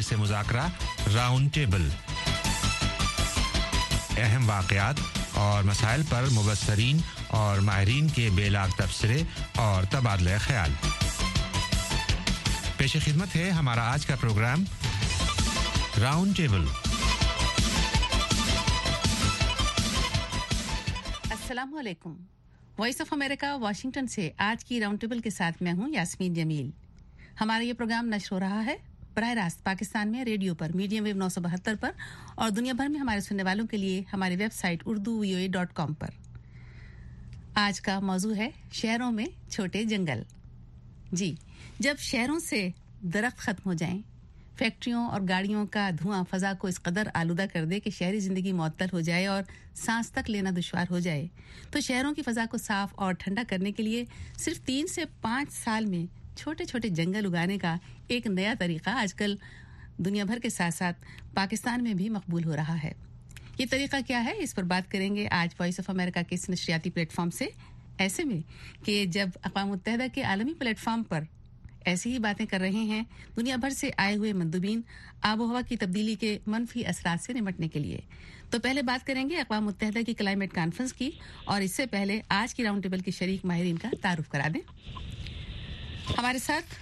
से मुज़ाकरा round table, अहम वाक़यात और मसाइल पर मुबस्सरीन और माहिरीन के बेलाग तबसरे और तबादला ख्याल। पेश खिदमत है हमारा आज का प्रोग्राम राउंड टेबल। अस्सलाम वालेकुम। वॉइस ऑफ अमेरिका वाशिंगटन से आज की राउंड टेबल के साथ मैं हूं यास्मीन जमील। हमारा ये प्रोग्राम नश्र हो रहा है बराह रास्त पाकिस्तान में रेडियो पर मीडियम वेव 972 पर और दुनिया भर में हमारे सुनने वालों के लिए हमारी वेबसाइट urduvoa.com पर। आज का मौजू है शहरों में छोटे जंगल। जी, जब शहरों से दरख्त खत्म हो जाएं, फैक्ट्रियों और गाड़ियों का धुआं फ़ज़ा को इस कदर आलूदा कर दे कि शहरी ज़िंदगी मुअत्तल हो जाए और सांस तक लेना दुश्वार हो जाए, तो शहरों की फ़ज़ा को साफ़ और ठंडा करने के लिए सिर्फ 3 से 5 साल में छोटे छोटे जंगल उगाने का एक नया तरीक़ा आजकल दुनिया भर के साथ साथ पाकिस्तान में भी मकबूल हो रहा है। ये तरीक़ा क्या है, इस पर बात करेंगे आज वॉइस ऑफ अमेरिका के इस नशरियाती प्लेटफॉर्म से। ऐसे में कि जब अक़वाम मुत्तहिदा के आलमी प्लेटफॉर्म पर ऐसी ही बातें कर रहे हैं दुनिया भर से आए हुए मंदुबीन आबो हवा की तब्दीली के मनफी असरात से निपटने के लिए, तो पहले बात करेंगे अक़वाम मुत्तहिदा की क्लाइमेट कॉन्फ्रेंस की। और इससे पहले आज की राउंड टेबल के शरीक माहिरीन का तारुफ करा दें। हमारे साथ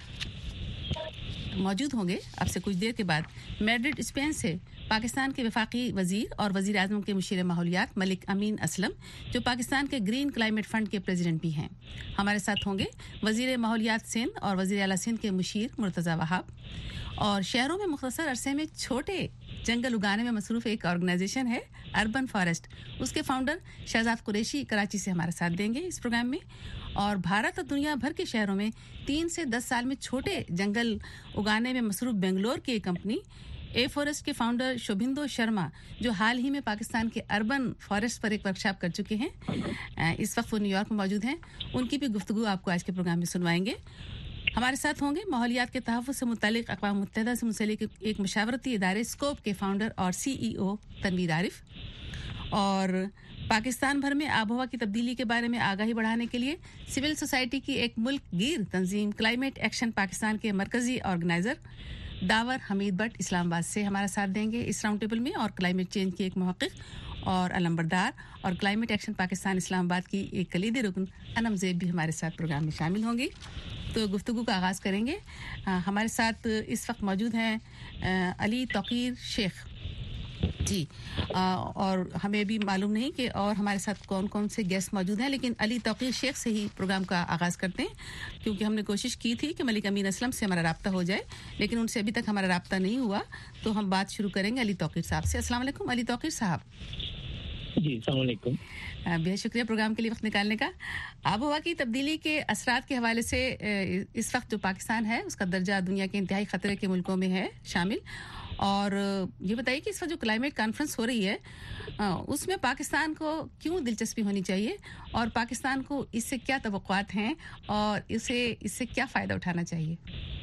मौजूद होंगे अब से कुछ देर के बाद मैड्रिड स्पेन से पाकिस्तान के वफाकी वजीर और वजीर आज़म के मुशीर माहौलियात मलिक अमीन असलम, जो पाकिस्तान के ग्रीन क्लाइमेट फंड के प्रेसिडेंट भी हैं। हमारे साथ होंगे वजीर माहौलियात सिंध और वजीर आला सिंध के मुशीर मुर्तज़ा वहाब। और शहरों में मुख्तसर अरसे में छोटे जंगल उगाने में मसरूफ़ एक ऑर्गेनाइजेशन है अर्बन फॉरेस्ट, उसके फाउंडर शहजाद कुरैशी कराची से हमारे साथ देंगे इस प्रोग्राम में। और भारत और दुनिया भर के शहरों में 3 से 10 साल में छोटे जंगल उगाने में मसरूफ़ बेंगलोर की एक कंपनी ए फॉरेस्ट के फाउंडर शोभिंदो शर्मा, जो हाल ही में पाकिस्तान के अर्बन फॉरेस्ट पर एक वर्कशॉप कर चुके हैं, इस वक्त वो न्यूयॉर्क में मौजूद हैं, उनकी भी गुफ्तगू आपको आज के प्रोग्राम में सुनवाएंगे। हमारे साथ होंगे माहौलियात के तहफ़्फ़ुज़ से मुतालिक अक़वाम मुत्तहिदा से मुंसलिक एक मशावरती इदारे स्कोप के फाउंडर और CEO तनवीर आरिफ। और पाकिस्तान भर में आबोहवा की तब्दीली के बारे में आगाही बढ़ाने के लिए सिविल सोसाइटी की एक मुल्क गिर तंजीम क्लाइमेट एक्शन पाकिस्तान के मरकज़ी ऑर्गेनाइज़र दावर हमीद भट्ट इस्लामाबाद से हमारा साथ देंगे इस राउंड टेबल में। और क्लाइमेट चेंज की एक मुहक़्क़िक़ और अलंबरदार और क्लाइमेट एक्शन पाकिस्तान इस्लामाबाद की एक कलीदी रुकन अनम ज़ेब भी हमारे साथ प्रोग्राम में शामिल होंगी। तो गुफ्तगू का आगाज़ करेंगे। हमारे साथ इस वक्त मौजूद हैं अली तौक़ीर शेख जी, और हमें भी मालूम नहीं कि और हमारे साथ कौन कौन से गेस्ट मौजूद हैं, लेकिन अली तौक़ीर शेख से ही प्रोग्राम का आगाज़ करते हैं, क्योंकि हमने कोशिश की थी कि मलिक अमीन असलम से हमारा राब्ता हो जाए, लेकिन उनसे अभी तक हमारा राब्ता नहीं हुआ। तो हम बात शुरू करेंगे अली तौक़ीर साहब से। अस्सलाम वालेकुम अली तौक़ीर साहब। जी अस्सलाम वालेकुम। बेहद शुक्रिया प्रोग्राम के लिए वक्त निकालने का। आबोहवा की तब्दीली के असरात के हवाले से इस वक्त जो पाकिस्तान है उसका दर्जा दुनिया के इंतहाई ख़तरे के मुल्कों में है शामिल। और ये बताइए कि इस वक्त जो क्लाइमेट कॉन्फ्रेंस हो रही है उसमें पाकिस्तान को क्यों दिलचस्पी होनी चाहिए और पाकिस्तान को इससे क्या तवक्कुआत हैं और इससे क्या फ़ायदा उठाना चाहिए?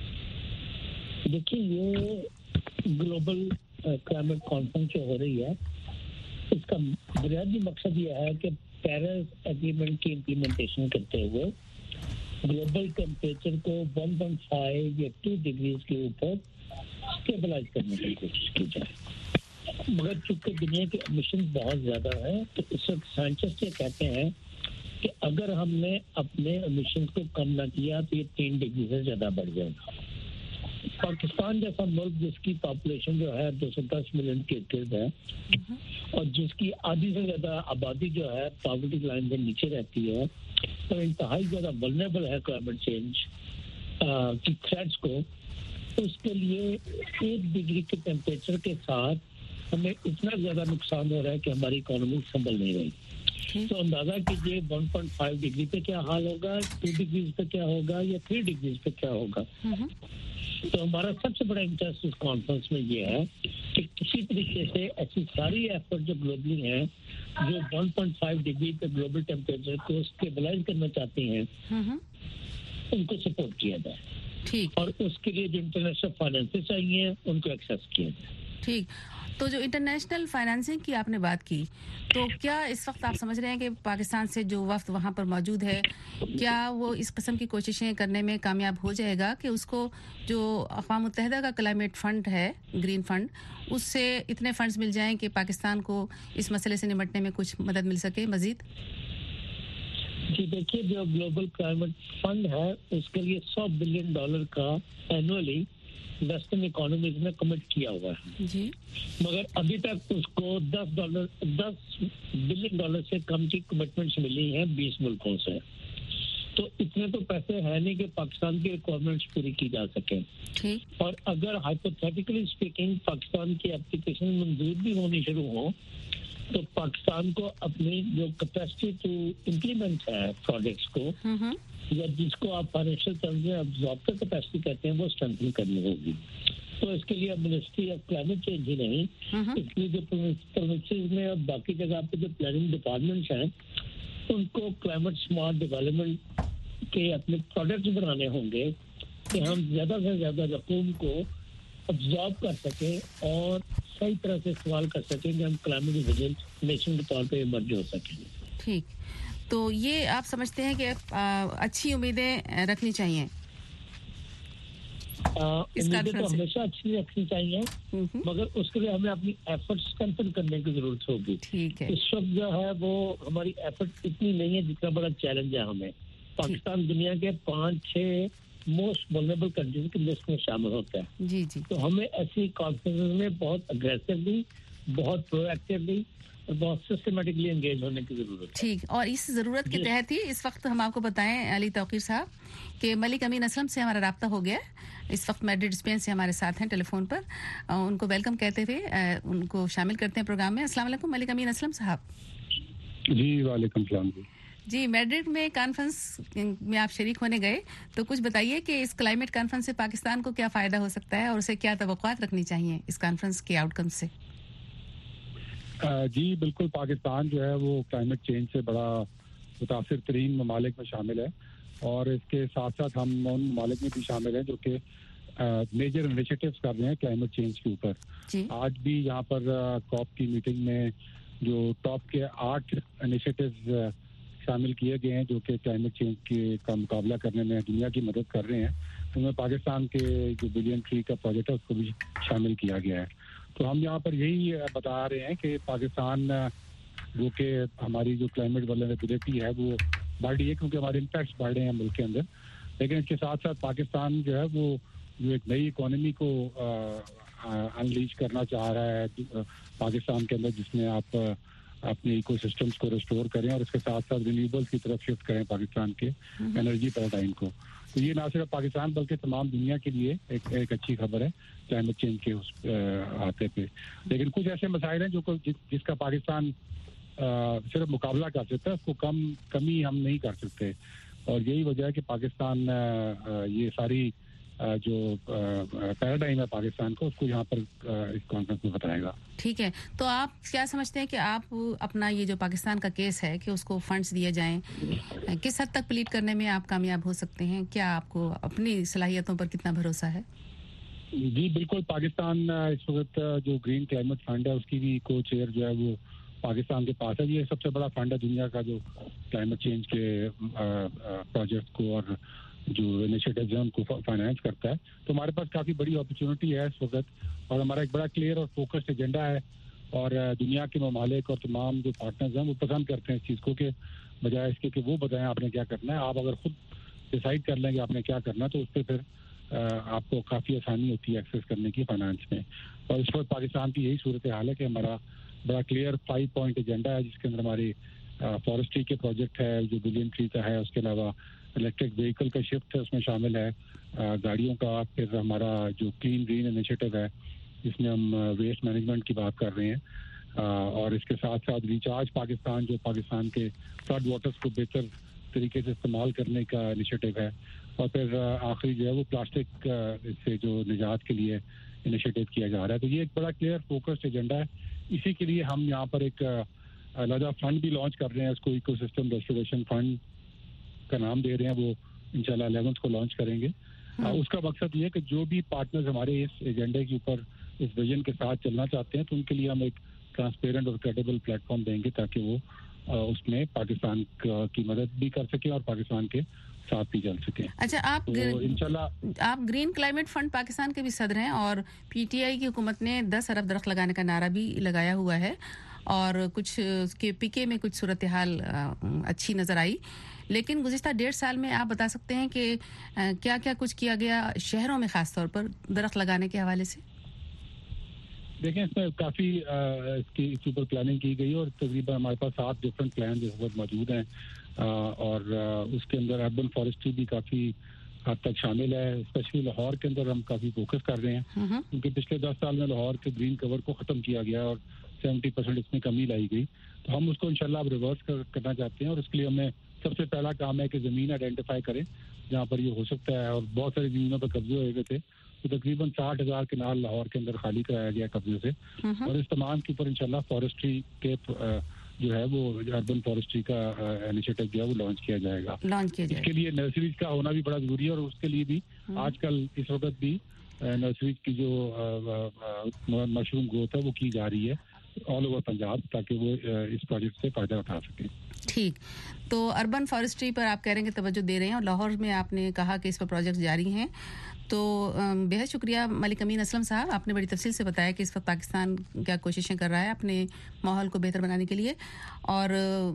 देखिए, ये ग्लोबल क्लाइमेट कॉन्फ्रेंस जो हो रही है इसका बुनियादी मकसद ये है कि पेरिस एग्रीमेंट की इम्प्लीमेंटेशन करते हुए ग्लोबल टेम्परेचर को 1.5 या 2 डिग्रीज के ऊपर स्टेबलाइज करने की कोशिश की जाए। मगर चूंकि दुनिया के एमिशन बहुत ज़्यादा है तो इस वक्त साइंटिस्ट ये कहते हैं कि अगर हमने अपने एमिशन को कम ना किया तो ये 3 डिग्री से ज़्यादा बढ़ जाएगा। पाकिस्तान जैसा मुल्क जिसकी पॉपुलेशन जो है 210 मिलियन के इर्द है और जिसकी आधी से ज़्यादा आबादी जो है पॉवर्टी लाइन से नीचे रहती है और इंतहाई ज़्यादा वल्नरेबल है क्लाइमेट चेंज की थ्रेट्स को, उसके लिए 1 डिग्री के टेम्परेचर के साथ हमें इतना ज़्यादा नुकसान हो रहा है कि हमारी इकोनॉमी संभल नहीं रही। तो अंदाज़ा कीजिए 1.5 डिग्री पे क्या हाल होगा, 2 डिग्रीज पे क्या होगा या 3 डिग्रीज पे क्या होगा। तो हमारा सबसे बड़ा इंटरेस्ट इस कॉन्फ्रेंस में ये है कि किसी तरीके से ऐसी सारी एफर्ट जो ग्लोबली हैं जो 1.5 डिग्री पे ग्लोबल टेम्परेचर को स्टेबलाइज करना चाहती हैं उनको सपोर्ट किया जाए। ठीक। और उसके लिए जो इंटरनेशनल फाइनेंसेस चाहिए उनको एक्सेस किया जाए। ٹھیک. تو جو انٹرنیشنل فائنانسنگ کی آپ نے بات کی, تو کیا اس وقت آپ سمجھ رہے ہیں کہ پاکستان سے جو وفد وہاں پر موجود ہے, کیا وہ اس قسم کی کوششیں کرنے میں کامیاب ہو جائے گا کہ اس کو جو اقوام متحدہ کا کلائمیٹ فنڈ ہے, گرین فنڈ, اس سے اتنے فنڈز مل جائیں کہ پاکستان کو اس مسئلے سے نمٹنے میں کچھ مدد مل سکے مزید؟ جی دیکھیے, جو گلوبل کلائمیٹ فنڈ ہے اس کے لیے $100 بلین کا اینولی ویسٹرن اکانومیز نے کمٹ کیا ہوا ہے جی, مگر ابھی تک اس کو $10 بلین سے کم کی کمٹمنٹس ملی ہیں 20 ملکوں سے. تو اتنے تو پیسے ہیں نہیں کہ پاکستان کی ریکوائرمنٹس پوری کی جا سکیں. اور اگر ہائپوتھیٹیکلی اسپیکنگ پاکستان کی اپلیکیشن منظور بھی ہونی شروع ہو تو پاکستان کو اپنی جو کیپیسٹی ٹو امپلیمنٹ ہے پروجیکٹس کو, یا جس کو آپ فائنینشیل ٹرمز میں ابزاربر کیپیسٹی کہتے ہیں, وہ اسٹرینتھن کرنی ہوگی. تو اس کے لیے منسٹری آف کلائمیٹ چینج ہی نہیں, اس کے لیے جو پروونسز میں اور باقی جگہ پہ جو پلاننگ ڈپارٹمنٹس ہیں ان کو کلائمیٹ اسمارٹ ڈیولپمنٹ کے اپنے پروڈکٹس بنانے ہوں گے کہ ہم زیادہ سے زیادہ رقوم کو ابزارب کر سکیں اور صحیح طرح سے استعمال کر سکیں کہ ہم کلائمیٹ ریزیلینٹ نیشن کے طور پہ ایمرج ہو سکیں. ٹھیک, تو یہ آپ سمجھتے ہیں کہ اچھی امیدیں رکھنی چاہیے؟ امیدیں تو ہمیشہ اچھی رکھنی چاہیے, مگر اس کے لیے ہمیں اپنی ایفرٹس اسٹرینتھن کرنے کی ضرورت ہوگی. ٹھیک ہے, اس وقت جو ہے وہ ہماری ایفرٹ اتنی نہیں ہے جتنا بڑا چیلنج ہے ہمیں. پاکستان دنیا کے 5-6 موسٹ ولنریبل کنٹریز کی لسٹ میں شامل ہوتا ہے. جی جی, تو ہمیں ایسی کانفرنس میں بہت اگریسولی, بہت پرو ایکٹیولی اور بہت سسٹمیٹکلی انگیج ہونے کی ضرورت ہے. ٹھیک, اور اس ضرورت کے تحت ہی اس وقت ہم آپ کو بتائیں علی توقیر صاحب کہ ملک امین اسلم سے ہمارا رابطہ ہو گیا. اس وقت میڈرڈ اسپین سے ہمارے ساتھ ہیں ٹیلی فون پر. ان کو ویلکم کہتے ہوئے ان کو شامل کرتے ہیں پروگرام میں. السلام علیکم ملک امین اسلم صاحب. جی وعلیکم السلام. جی, میڈرڈ میں کانفرنس میں آپ شریک ہونے گئے, تو کچھ بتائیے کہ اس کلائمیٹ کانفرنس سے پاکستان کو کیا فائدہ ہو سکتا ہے اور اسے کیا توقعات رکھنی چاہیے اس کانفرنس کے آؤٹ کم سے؟ جی بالکل, پاکستان جو ہے وہ کلائمیٹ چینج سے بڑا متاثر ترین ممالک میں شامل ہے, اور اس کے ساتھ ساتھ ہم ان ممالک میں بھی شامل ہیں جو کہ میجر انیشیٹیوز کر رہے ہیں کلائمیٹ چینج کے اوپر. آج بھی یہاں پر کاپ کی میٹنگ میں جو ٹاپ کے 8 انیشیٹیوز شامل کیے گئے ہیں جو کہ کلائمیٹ چینج کا مقابلہ کرنے میں دنیا کی مدد کر رہے ہیں, ان میں پاکستان کے جو بلین ٹری کا پروجیکٹ ہے اس کو بھی شامل کیا گیا ہے. تو ہم یہاں پر یہی بتا رہے ہیں کہ پاکستان جو کہ ہماری جو کلائمیٹ ولنریبلٹی ہے وہ بڑھ رہی ہے کیونکہ ہمارے امپیکٹس بڑھ رہے ہیں ملک کے اندر, لیکن اس کے ساتھ ساتھ پاکستان جو ہے وہ جو ایک نئی اکانومی کو انلیش کرنا چاہ رہا ہے پاکستان کے اندر, جس میں آپ اپنے ایکو سسٹمز کو ریسٹور کریں اور اس کے ساتھ ساتھ رینیویبلز کی طرف شفٹ کریں پاکستان کے انرجی پیراڈائم کو. تو یہ نہ صرف پاکستان بلکہ تمام دنیا کے لیے ایک اچھی خبر ہے کلائمیٹ چینج کے اس آتے پہ. لیکن کچھ ایسے مسائل ہیں جو جس کا پاکستان صرف مقابلہ کر سکتا ہے, اس کو کمی ہم نہیں کر سکتے, اور یہی وجہ ہے کہ پاکستان یہ ساری جو پیراڈائم ہے پاکستان کو اس کو یہاں پر اس کانفرنس میں بتائے گا. ٹھیک ہے, تو آپ کیا سمجھتے ہیں کہ آپ اپنا یہ جو پاکستان کا کیس ہے کہ اس کو فنڈز دیے جائیں, کس حد تک پلیٹ کرنے میں آپ کامیاب ہو سکتے ہیں؟ کیا آپ کو اپنی صلاحیتوں پر کتنا بھروسہ ہے؟ جی بالکل, پاکستان اس وقت جو گرین کلائمیٹ فنڈ ہے اس کی بھی کو چیئر جو ہے وہ پاکستان کے پاس ہے. یہ سب سے بڑا فنڈ ہے دنیا کا جو کلائمیٹ چینج کے پروجیکٹ کو اور جو انیشیٹیوز ہیں ان کو فائنانس کرتا ہے. تو ہمارے پاس کافی بڑی اپرچونٹی ہے اس وقت, اور ہمارا ایک بڑا کلیئر اور فوکسڈ ایجنڈا ہے, اور دنیا کے ممالک اور تمام جو پارٹنرز ہیں وہ پسند کرتے ہیں اس چیز کو کہ بجائے اس کے کہ وہ بتائیں آپ نے کیا کرنا ہے, آپ اگر خود ڈیسائیڈ کر لیں کہ آپ نے کیا کرنا ہے تو اس پہ پھر آپ کو کافی آسانی ہوتی ہے ایکسیس کرنے کی فائنانس میں. اور اس وقت پاکستان کی یہی صورتحال ہے کہ ہمارا بڑا کلیئر 5 پوائنٹ ایجنڈا ہے جس کے اندر ہماری فارسٹری کے پروجیکٹ ہے جو بلین ٹری کا ہے, اس کے علاوہ الیکٹرک وہیکل کا شفٹ ہے اس میں شامل ہے, گاڑیوں کا, پھر ہمارا جو کلین گرین انیشیٹو ہے جس میں ہم ویسٹ مینجمنٹ کی بات کر رہے ہیں, اور اس کے ساتھ ساتھ ریچارج پاکستان جو پاکستان کے فلڈ واٹرز کو بہتر طریقے سے استعمال کرنے کا انیشیٹو ہے, اور پھر آخری جو ہے وہ پلاسٹک سے جو نجات کے لیے انیشیٹو کیا جا رہا ہے. تو یہ ایک بڑا کلیئر فوکسڈ ایجنڈا ہے. اسی کے لیے ہم یہاں پر ایک علیحدہ فنڈ بھی لانچ کر رہے ہیں, اس کو ایکو سسٹم ریسٹوریشن فنڈ کا نام دے رہے ہیں, وہ انشاءاللہ 11 کو لانچ کریں گے. اس کا مقصد یہ ہے کہ جو بھی پارٹنرز ہمارے اس ایجنڈے کے اوپر اس ویژن کے ساتھ چلنا چاہتے ہیں تو ان کے لیے ہم ایک ٹرانسپیرنٹ اور کریڈیبل پلیٹ فارم دیں گے تاکہ وہ اس میں پاکستان کی مدد بھی کر سکیں اور پاکستان کے ساتھ بھی چل سکیں. اچھا, آپ گرین کلائمیٹ فنڈ پاکستان کے بھی صدر ہیں اور پی ٹی آئی کی حکومت نے 10 ارب درخت لگانے کا نعرہ بھی لگایا ہوا ہے اور کچھ کے پی کے میں کچھ صورتحال اچھی نظر آئی, لیکن گزشتہ 1.5 سال میں آپ بتا سکتے ہیں کہ کیا کیا کچھ کیا گیا شہروں میں خاص طور پر درخت لگانے کے حوالے سے؟ دیکھیں, اس میں کافی اس کی سپر پلاننگ کی گئی اور تقریباً ہمارے پاس 7 ڈفرینٹ پلان اس وقت موجود ہیں اور اس کے اندر اربن فارسٹری بھی کافی حد تک شامل ہے. اسپیشلی لاہور کے اندر ہم کافی فوکس کر رہے ہیں کیونکہ پچھلے 10 سال میں لاہور کے گرین کور کو ختم کیا گیا اور 70% اس میں کمی لائی گئی, تو ہم اس کو انشاءاللہ اب ریورس کرنا چاہتے ہیں اور اس کے لیے ہمیں سب سے پہلا کام ہے کہ زمین آئیڈینٹیفائی کریں جہاں پر یہ ہو سکتا ہے. اور بہت ساری زمینوں پر قبضے ہوئے تھے تو تقریباً 60,000 کنال لاہور کے اندر خالی کرایا گیا قبضے سے, اور اس تمام کے اوپر انشاءاللہ فارسٹری کے جو ہے وہ اربن فارسٹری کا انیشیٹو جو ہے وہ لانچ کیا جائے گا. اس کے لیے نرسریز کا ہونا بھی بڑا ضروری ہے اور اس کے لیے بھی آج کل اس وقت بھی نرسریز کی جو مشروم گروتھ ہے وہ کی جا رہی ہے آل اوور پنجاب تاکہ وہ اس پروجیکٹ سے فائدہ اٹھا سکیں. ٹھیک, تو اربن فارسٹری پر آپ کہہ رہے ہیں کہ توجہ دے رہے ہیں اور لاہور میں آپ نے کہا کہ اس پر پروجیکٹ جاری ہیں, تو بہت شکریہ ملک امین اسلم صاحب, آپ نے بڑی تفصیل سے بتایا کہ اس وقت پاکستان کیا کوششیں کر رہا ہے اپنے ماحول کو بہتر بنانے کے لیے, اور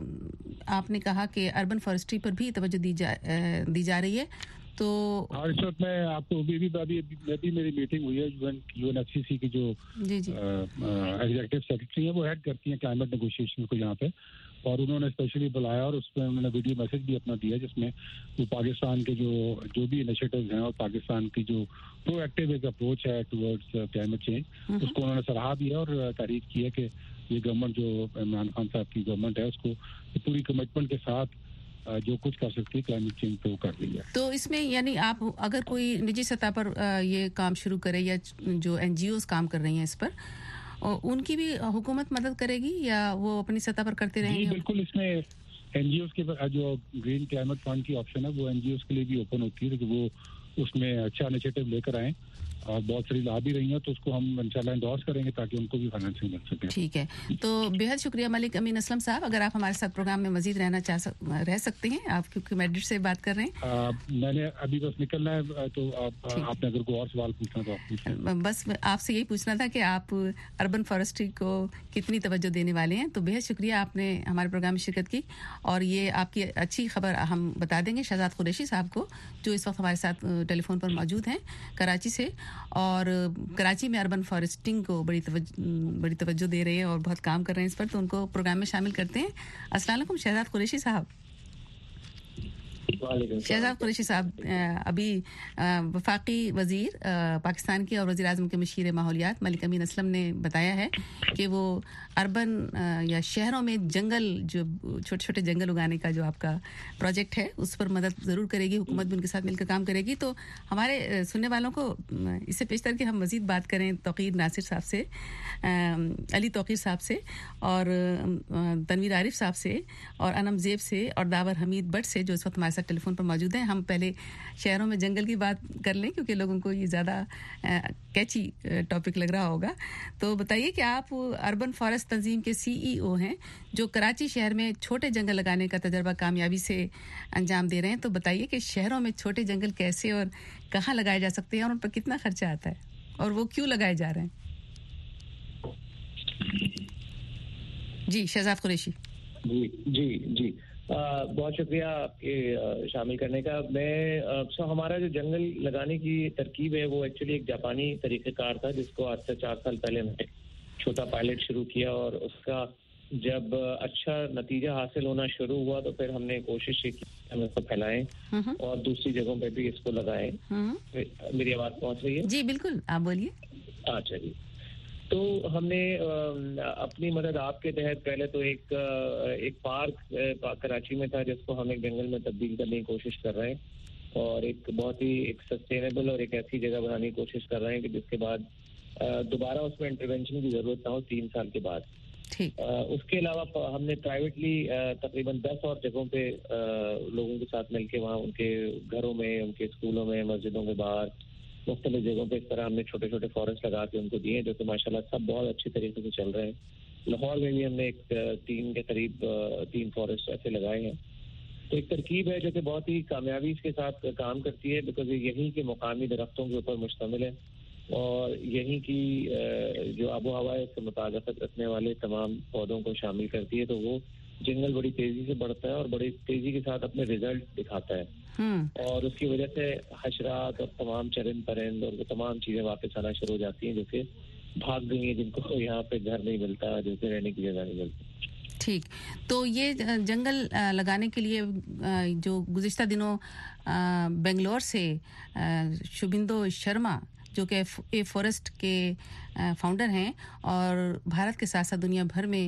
آپ نے کہا کہ اربن فارسٹری پر بھی توجہ دی جا رہی ہے. تو اس وقت میں آپ کو میری میٹنگ ہوئی ہے U N F C C کی جو ایگزیکٹو سیکرٹری ہیں وہ ہیڈ کرتی ہیں کلائمیٹ نیگوشیشن کو یہاں پہ, اور انہوں نے اسپیشلی بلایا اور اس میں انہوں نے ویڈیو میسج بھی اپنا دیا جس میں وہ پاکستان کے جو بھی انیشیٹوز ہیں اور پاکستان کی جو پرو ایکٹیو ایک اپروچ ہے ٹورڈز کلائمیٹ چینج اس کو انہوں نے سراہا بھی ہے اور تعریف کی ہے کہ یہ گورنمنٹ جو عمران خان صاحب کی گورنمنٹ ہے اس کو پوری کمٹمنٹ کے ساتھ جو کچھ کر سکتی ہے کلائمیٹ چینج پہ وہ کر رہی ہے. تو اس میں یعنی آپ اگر کوئی نجی سطح پر یہ کام شروع کرے یا جو این جی اوز کام کر رہی ہیں اس پر, ان کی بھی حکومت مدد کرے گی یا وہ اپنی سطح پر کرتے رہیں گے؟ بالکل, اس میں این جی اوز کے جو گرین کلائمیٹ فنڈ کی آپشن ہے وہ این جی اوز کے لیے بھی اوپن ہوتی ہے کہ وہ اس میں اچھا انیشیٹو لے کر آئیں اور بہت ساری لا بھی رہی ہیں تو اس کو ہم انشاءاللہ انڈورس کریں گے تاکہ ان کو بھی فائنینسنگ مل سکے. ٹھیک ہے, تو بہت شکریہ ملک امین اسلم صاحب, اگر آپ ہمارے ساتھ پروگرام میں مزید رہ سکتے ہیں, آپ کیونکہ میڈرڈ سے بات کر رہے ہیں. میں نے ابھی بس نکلنا ہے تو آپ نے اگر کوئی اور سوال پوچھنا تو آپ پوچھیں. بس آپ سے یہی پوچھنا تھا کہ آپ اربن فارسٹری کو کتنی توجہ دینے والے ہیں. تو بہت شکریہ, آپ نے ہمارے پروگرام میں شرکت کی اور یہ آپ کی اچھی خبر ہم بتا دیں گے شہزاد قریشی صاحب کو جو اس وقت ہمارے ساتھ ٹیلی فون پر موجود ہیں کراچی سے, اور کراچی میں اربن فارسٹنگ کو بڑی توجہ دے رہے ہیں اور بہت کام کر رہے ہیں اس پر, تو ان کو پروگرام میں شامل کرتے ہیں. السلام علیکم شہزاد قریشی صاحب. شہزاد قریشی صاحب ابھی وفاقی وزیر پاکستان کے اور وزیر اعظم کے مشیر ماحولیات ملک امین اسلم نے بتایا ہے کہ وہ اربن یا شہروں میں جنگل جو چھوٹے چھوٹے جنگل اگانے کا جو آپ کا پروجیکٹ ہے اس پر مدد ضرور کرے گی, حکومت بھی ان کے ساتھ مل کر کام کرے گی. تو ہمارے سننے والوں کو اس سے پیشتر کہ ہم مزید بات کریں توقیر ناصر صاحب سے, علی توقیر صاحب سے اور تنویر عارف صاحب سے اور انم زیب سے اور داور حمید بٹ سے جو اس وقت ہمارے ساتھ ٹیلی فون پر موجود ہیں. ہم پہلے شہروں میں جنگل کی بات کر لیں کیونکہ لوگوں کو یہ زیادہ کیچی ٹاپک لگ رہا ہوگا. تو بتائیے کہ آپ اربن فارسٹ تنظیم کے سی ای او ہیں جو کراچی شہر میں چھوٹے جنگل لگانے کا تجربہ کامیابی سے انجام دے رہے ہیں. تو بتائیے کہ شہروں میں چھوٹے جنگل کیسے اور کہاں لگائے جا سکتے ہیں اور ان پر کتنا خرچہ آتا ہے اور وہ کیوں لگائے جا رہے ہیں. جی شہزاد قریشی. جی بہت شکریہ آپ کے شامل کرنے کا. ہمارا جو جنگل لگانے کی ترکیب ہے وہ ایکچولی ایک جاپانی طریقہ کار تھا جس کو آج سے 4 سال پہلے میں چھوٹا پائلٹ شروع کیا اور اس کا جب اچھا نتیجہ حاصل ہونا شروع ہوا تو پھر ہم نے کوشش کی ہم اس کو پھیلائیں اور دوسری جگہوں پہ بھی اس کو لگائیں. میری آواز پہنچ رہی ہے؟ جی بالکل, آپ بولیے. اچھا جی, تو ہم نے اپنی مدد آپ کے تحت پہلے تو ایک پارک کراچی میں تھا جس کو ہم ایک جنگل میں تبدیل کرنے کی کوشش کر رہے ہیں اور ایک بہت ہی ایک سسٹینیبل اور ایک ایسی جگہ بنانے کی کوشش کر رہے ہیں کہ جس کے بعد دوبارہ اس میں انٹرونشن کی ضرورت نہ ہو 3 سال کے بعد. اس کے علاوہ ہم نے پرائیویٹلی تقریباً 10 اور جگہوں پہ لوگوں کے ساتھ مل کے وہاں ان کے گھروں میں, ان کے اسکولوں میں, مسجدوں کے باہر مختلف جگہوں پہ اس طرح ہم نے چھوٹے چھوٹے فارسٹ لگا کے ان کو دیے جو کہ ماشاءاللہ سب بہت اچھی طریقے سے چل رہے ہیں. لاہور میں بھی ہم نے ایک 3 کے قریب 3 فارسٹ ایسے لگائے ہیں. تو ایک ترکیب ہے جو کہ بہت ہی کامیابی کے ساتھ کام کرتی ہے بیکاز یہ یہیں کے مقامی درختوں کے اوپر مشتمل ہے اور یہیں کی جو آب و ہوا ہے اس سے مطابقت رکھنے والے تمام پودوں کو شامل کرتی ہے. تو وہ جنگل بڑی تیزی سے بڑھتا ہے اور بڑی تیزی کے ساتھ اپنے رزلٹ دکھاتا ہے اور اس کی وجہ سے حشرات اور تمام چرند پرند اور وہ تمام چیزیں واپس آنا شروع ہو جاتی ہیں جو کہ بھاگ گئی ہیں جن کو یہاں پہ گھر نہیں ملتا جن سے رہنے کی جگہ نہیں ملتی. ٹھیک. تو یہ جنگل لگانے کے لیے جو گزشتہ دنوں بنگلور سے شبھندو شرما جو کہ اے فورسٹ کے فاؤنڈر ہیں اور بھارت کے ساتھ ساتھ دنیا بھر میں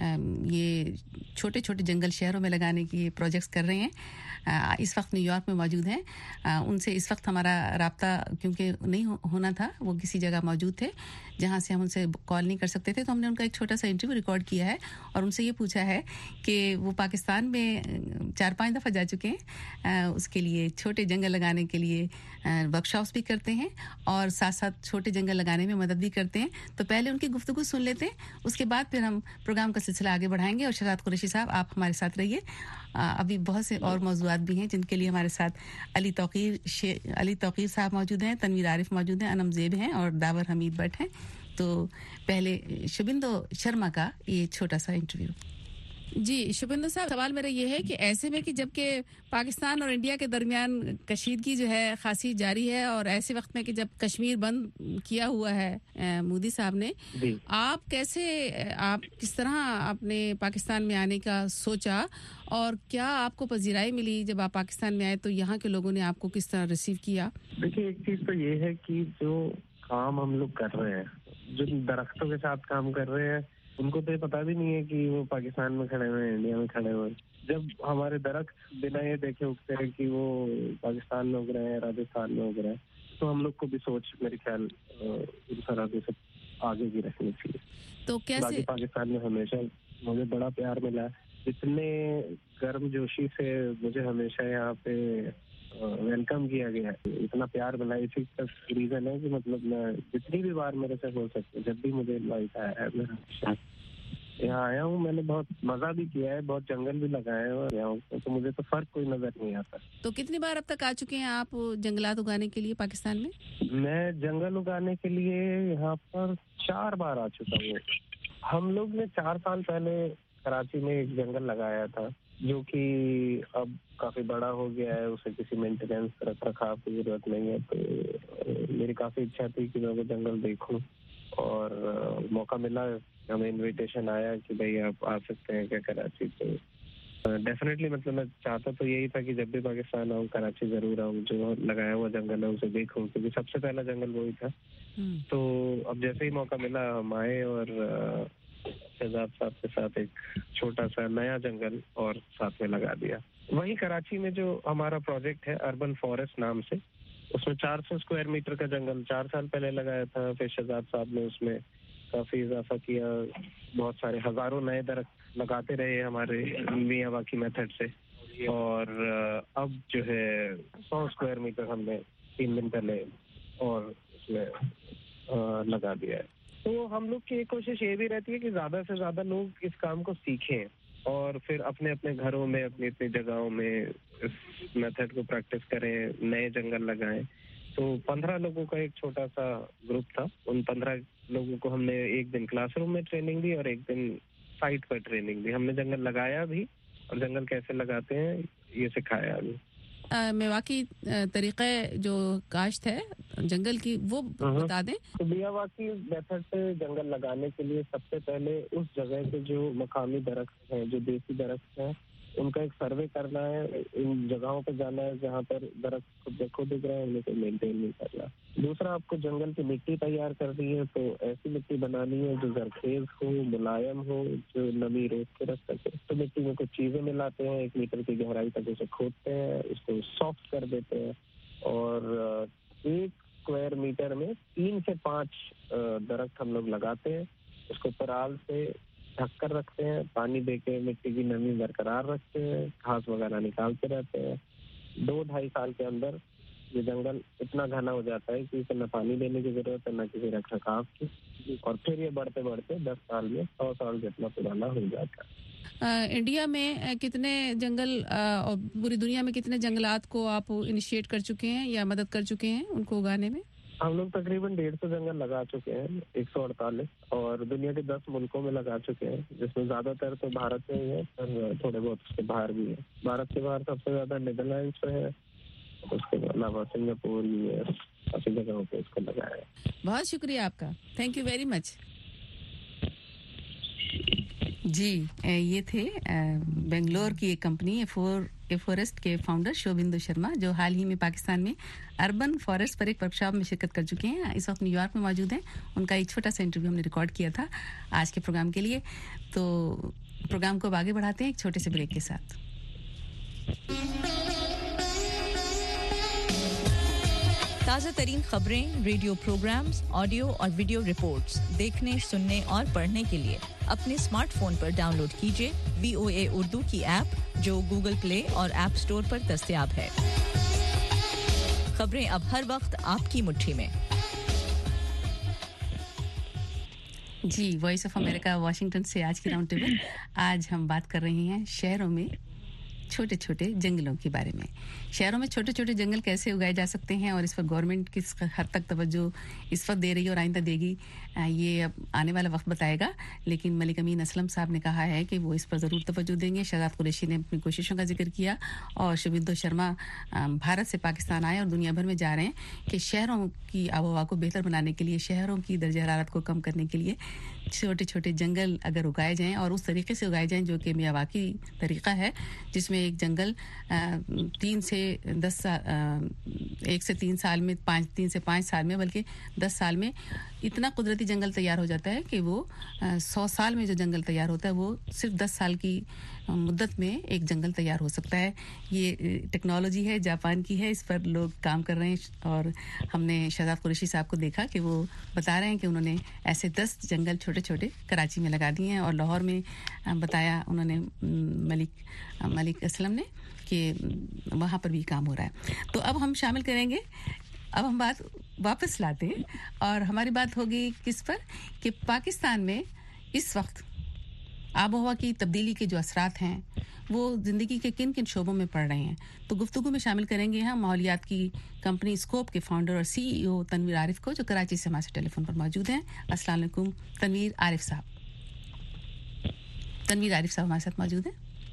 یہ چھوٹے چھوٹے جنگل شہروں میں لگانے کی پروجیکٹس کر رہے ہیں, اس وقت نیو یارک میں موجود ہیں. ان سے اس وقت ہمارا رابطہ کیونکہ نہیں ہونا تھا, وہ کسی جگہ موجود تھے جہاں سے ہم ان سے کال نہیں کر سکتے تھے, تو ہم نے ان کا ایک چھوٹا سا انٹرویو ریکارڈ کیا ہے اور ان سے یہ پوچھا ہے کہ وہ پاکستان میں 4-5 دفعہ جا چکے ہیں, اس کے لیے چھوٹے جنگل لگانے کے لیے ورکشاپس بھی کرتے ہیں اور ساتھ ساتھ چھوٹے جنگل لگانے میں مدد بھی کرتے ہیں. تو پہلے ان کی گفتگو سن لیتے ہیں, اس کے بعد پھر ہم پروگرام کا سلسلہ آگے بڑھائیں گے. اور شہزاد قریشی صاحب آپ ہمارے ساتھ رہیے. ابھی بہت سے اور موضوعات بھی ہیں جن کے لیے ہمارے ساتھ علی توقیر صاحب موجود ہیں, تنویر عارف موجود ہیں, انم زیب ہیں اور داور حمید بٹ ہیں. تو پہلے شبھندو شرما کا یہ چھوٹا سا انٹرویو. جی شبھندو صاحب, سوال میرا یہ ہے کہ ایسے میں کہ جب کہ پاکستان اور انڈیا کے درمیان کشیدگی جو ہے خاصی جاری ہے اور ایسے وقت میں کہ جب کشمیر بند کیا ہوا ہے مودی صاحب نے, آپ کس طرح آپ نے پاکستان میں آنے کا سوچا اور کیا آپ کو پذیرائی ملی جب آپ پاکستان میں آئے, تو یہاں کے لوگوں نے آپ کو کس طرح ریسیو کیا؟ دیکھیے ایک چیز تو یہ ہے کہ جو کام ہم لوگ کر رہے ہیں, جو درختوں کے ساتھ کام کر رہے ہیں, ان کو تو یہ پتا بھی نہیں ہے کہ وہ پاکستان میں کھڑے ہوئے ہیں, انڈیا میں کھڑے ہوئے ہیں. جب ہمارے درخت بنا یہ دیکھے اگتے ہیں کہ وہ پاکستان میں اگ رہے ہیں, راجستھان میں اگ رہے ہیں, تو ہم لوگ کو بھی سوچ میرے خیال ان سرحدوں سے آگے بھی رکھنی چاہیے. تو باقی پاکستان میں ہمیشہ مجھے بڑا پیار ملا, اتنے گرم جوشی سے مجھے ہمیشہ یہاں پہ ویلکم کیا گیا ہے, اتنا پیار ملا. اسی کا ریزن ہے کہ مطلب میں جتنی بھی بار میرے سے ہو سکتی, جب بھی مجھے انوائٹ آیا ہے میں یہاں آیا ہوں. میں نے بہت مزہ بھی کیا ہے, بہت جنگل بھی لگائے ہیں اور یہاں تو مجھے تو فرق کوئی نظر نہیں آتا. تو کتنی بار اب تک آ چکے ہیں آپ جنگلات اگانے کے لیے پاکستان میں؟ میں جنگل اگانے کے لیے یہاں پر 4 بار آ چکا ہوں. ہم لوگ نے 4 سال پہلے کراچی میں ایک جنگل لگایا تھا جو کہ اب کافی بڑا ہو گیا ہے, اسے کسی مینٹیننس رکھ رکھاو کی ضرورت نہیں ہے. تو میری کافی اچھا تھی کہ میں وہ جنگل دیکھوں اور موقع ملا, ہمیں انویٹیشن آیا کہ بھائی آپ آ سکتے ہیں کیا کراچی. تو ڈیفینیٹلی مطلب میں چاہتا تو یہی تھا کہ جب بھی پاکستان آؤں کراچی ضرور آؤں, جو لگایا ہوا جنگل ہے اسے دیکھوں, کیونکہ سب سے پہلا جنگل وہی تھا. تو اب جیسے ہی موقع ملا ہم آئے اور شہزاد صاحب کے ساتھ ایک چھوٹا سا نیا جنگل اور ساتھ میں لگا دیا. وہی کراچی میں جو ہمارا پروجیکٹ ہے اربن فارسٹ نام سے, اس میں 400 اسکوائر میٹر کا جنگل 4 سال پہلے لگایا تھا. پھر شہزاد صاحب نے اس میں کافی اضافہ کیا, بہت سارے ہزاروں نئے درخت لگاتے رہے ہمارے میاں واقعی میتھڈ سے, اور اب جو ہے 100 اسکوائر میٹر ہم نے 3 دن پہلے اور اس میں لگا دیا ہے. تو ہم لوگ کی کوشش یہ بھی رہتی ہے کہ زیادہ سے زیادہ لوگ اس کام کو سیکھیں اور پھر اپنے اپنے گھروں میں اپنی اپنی جگہوں میں اس میتھڈ کو پریکٹس کریں, نئے جنگل لگائیں. تو 15 لوگوں کا ایک چھوٹا سا گروپ تھا. ان 15 لوگوں کو ہم نے ایک دن کلاس روم میں ٹریننگ دی اور ایک دن سائٹ پر ٹریننگ دی. ہم نے جنگل لگایا بھی اور جنگل کیسے لگاتے ہیں یہ سکھایا بھی. میاواکی طریقہ جو کاشت ہے جنگل کی وہ بتا دیں. تو میاواکی میتھڈ سے جنگل لگانے کے لیے سب سے پہلے اس جگہ کے جو مقامی درخت ہیں, جو دیسی درخت ہیں, ان کا ایک سروے کرنا ہے. ان جگہوں پہ جانا ہے جہاں پر درخت خود دیکھو دکھ رہے ہیں, ان کو مینٹین نہیں کرنا. دوسرا, آپ کو جنگل کی مٹی تیار کرنی ہے. تو ایسی مٹی بنانی ہے جو زرخیز ہو, ملائم ہو, جو نمی روک کے رکھ سکے. تو مٹی میں کچھ چیزیں ملاتے ہیں, 1 میٹر کی گہرائی تک اسے کھودتے ہیں, اس کو سافٹ کر دیتے ہیں اور 1 اسکوائر میٹر میں 3 سے 5 درخت ہم لوگ لگاتے ہیں. اس کو پرال سے ڈھک کر رکھتے ہیں, پانی دے کے مٹی کی نمی برقرار رکھتے ہیں, گھاس وغیرہ نکالتے رہتے ہیں. 2-2.5 سال کے اندر ये जंगल इतना घना हो जाता है कि इसे न पानी देने की जरूरत है, न किसी रखरखाव की, और फिर ये बढ़ते बढ़ते 10 साल में 100 साल जितना पुराना हो जाता है। इंडिया में कितने जंगल और पूरी दुनिया में कितने जंगलात को आप इनिशिएट कर चुके हैं या मदद कर चुके हैं उनको उगाने में? हम लोग तकरीबन 150 जंगल लगा चुके हैं, 148, और दुनिया के 10 मुल्कों में लगा चुके हैं, जिसमें ज्यादातर तो भारत में ही है, पर थोड़े बहुत उसके बाहर भी है। भारत के बाहर सबसे ज्यादा नीदरलैंड्स में है, उसके अलावा सिंगापुर, यूएस, काफी जगहों पे इसको लगाया है। बहुत शुक्रिया आपका, थैंक यू वेरी मच। जी, ये थे बेंगलोर की एक कंपनी फॉरेस्ट के फाउंडर शोभिंदु शर्मा, जो हाल ही में पाकिस्तान में अर्बन फॉरेस्ट पर एक वर्कशॉप में शिरकत कर चुके हैं। इस वक्त न्यूयॉर्क में मौजूद हैं। उनका एक छोटा सा इंटरव्यू हमने रिकॉर्ड किया था आज के प्रोग्राम के लिए। तो प्रोग्राम को आगे बढ़ाते हैं एक छोटे से ब्रेक के साथ। ताज़ा तरीन खबरें, रेडियो प्रोग्राम्स, ऑडियो और वीडियो रिपोर्ट्स देखने, सुनने और पढ़ने के लिए अपने स्मार्टफोन पर डाउनलोड कीजिए VOA उर्दू की ऐप, जो गूगल प्ले और ऐप स्टोर पर दस्तयाब है। खबरें अब हर वक्त आपकी मुट्ठी में। जी, वॉइस ऑफ अमेरिका वाशिंगटन से आज की राउंड टेबल। आज हम बात कर रहे हैं शहरों में छोटे छोटे जंगलों के बारे में। शहरों में छोटे छोटे जंगल कैसे उगाए जा सकते हैं और इस पर गवर्नमेंट किस हद तक तवज्जो इस वक्त दे रही है और आइंदा देगी, ये अब आने वाला वक्त बताएगा। लेकिन मलिक अमीन असलम साहब ने कहा है कि वो इस पर ज़रूर तवज्जो देंगे। शहजाद कुरैशी ने अपनी कोशिशों का जिक्र किया और शोभिंदु शर्मा भारत से पाकिस्तान आए और दुनिया भर में जा रहे हैं कि शहरों की आबोहवा को बेहतर बनाने के लिए, शहरों की दर्जा हरारत को कम करने के लिए छोटे छोटे जंगल अगर उगाए जाएँ और उस तरीके से उगाए जाएँ जो कि मियावाकी तरीका है, जिसमें एक जंगल 1 से 3 साल में, 3 से 5 साल में, बल्कि 10 साल में इतना कुदरती जंगल तैयार हो जाता है कि वो 100 साल में जो जंगल तैयार होता है वो सिर्फ 10 साल की मुद्दत में एक जंगल तैयार हो सकता है। ये टेक्नोलॉजी है, जापान की है, इस पर लोग काम कर रहे हैं। और हमने शहजाद कुरैशी साहब को देखा कि वो बता रहे हैं कि उन्होंने ऐसे 10 जंगल छोटे छोटे कराची में लगा दिए हैं। और लाहौर में बताया उन्होंने मलिक असलम ने कि वहाँ पर भी काम हो रहा है। तो अब हम शामिल करेंगे, अब हम बात वापस लाते हैं और हमारी बात होगी किस पर, कि पाकिस्तान में इस वक्त आबोहवा की तब्दीली के जो असरात हैं वो ज़िंदगी के किन किन शोबों में पड़ रहे हैं। तो गुफ्तगू में शामिल करेंगे हम माहौलियात की कंपनी स्कोप के फाउंडर और CEO तनवीर आरिफ को, जो कराची से हमारे टेलीफोन पर मौजूद हैं। अस्सलाम वालेकुम तनवीर आरिफ साहब। तनवीर आरिफ साहब हमारे साथ मौजूद हैं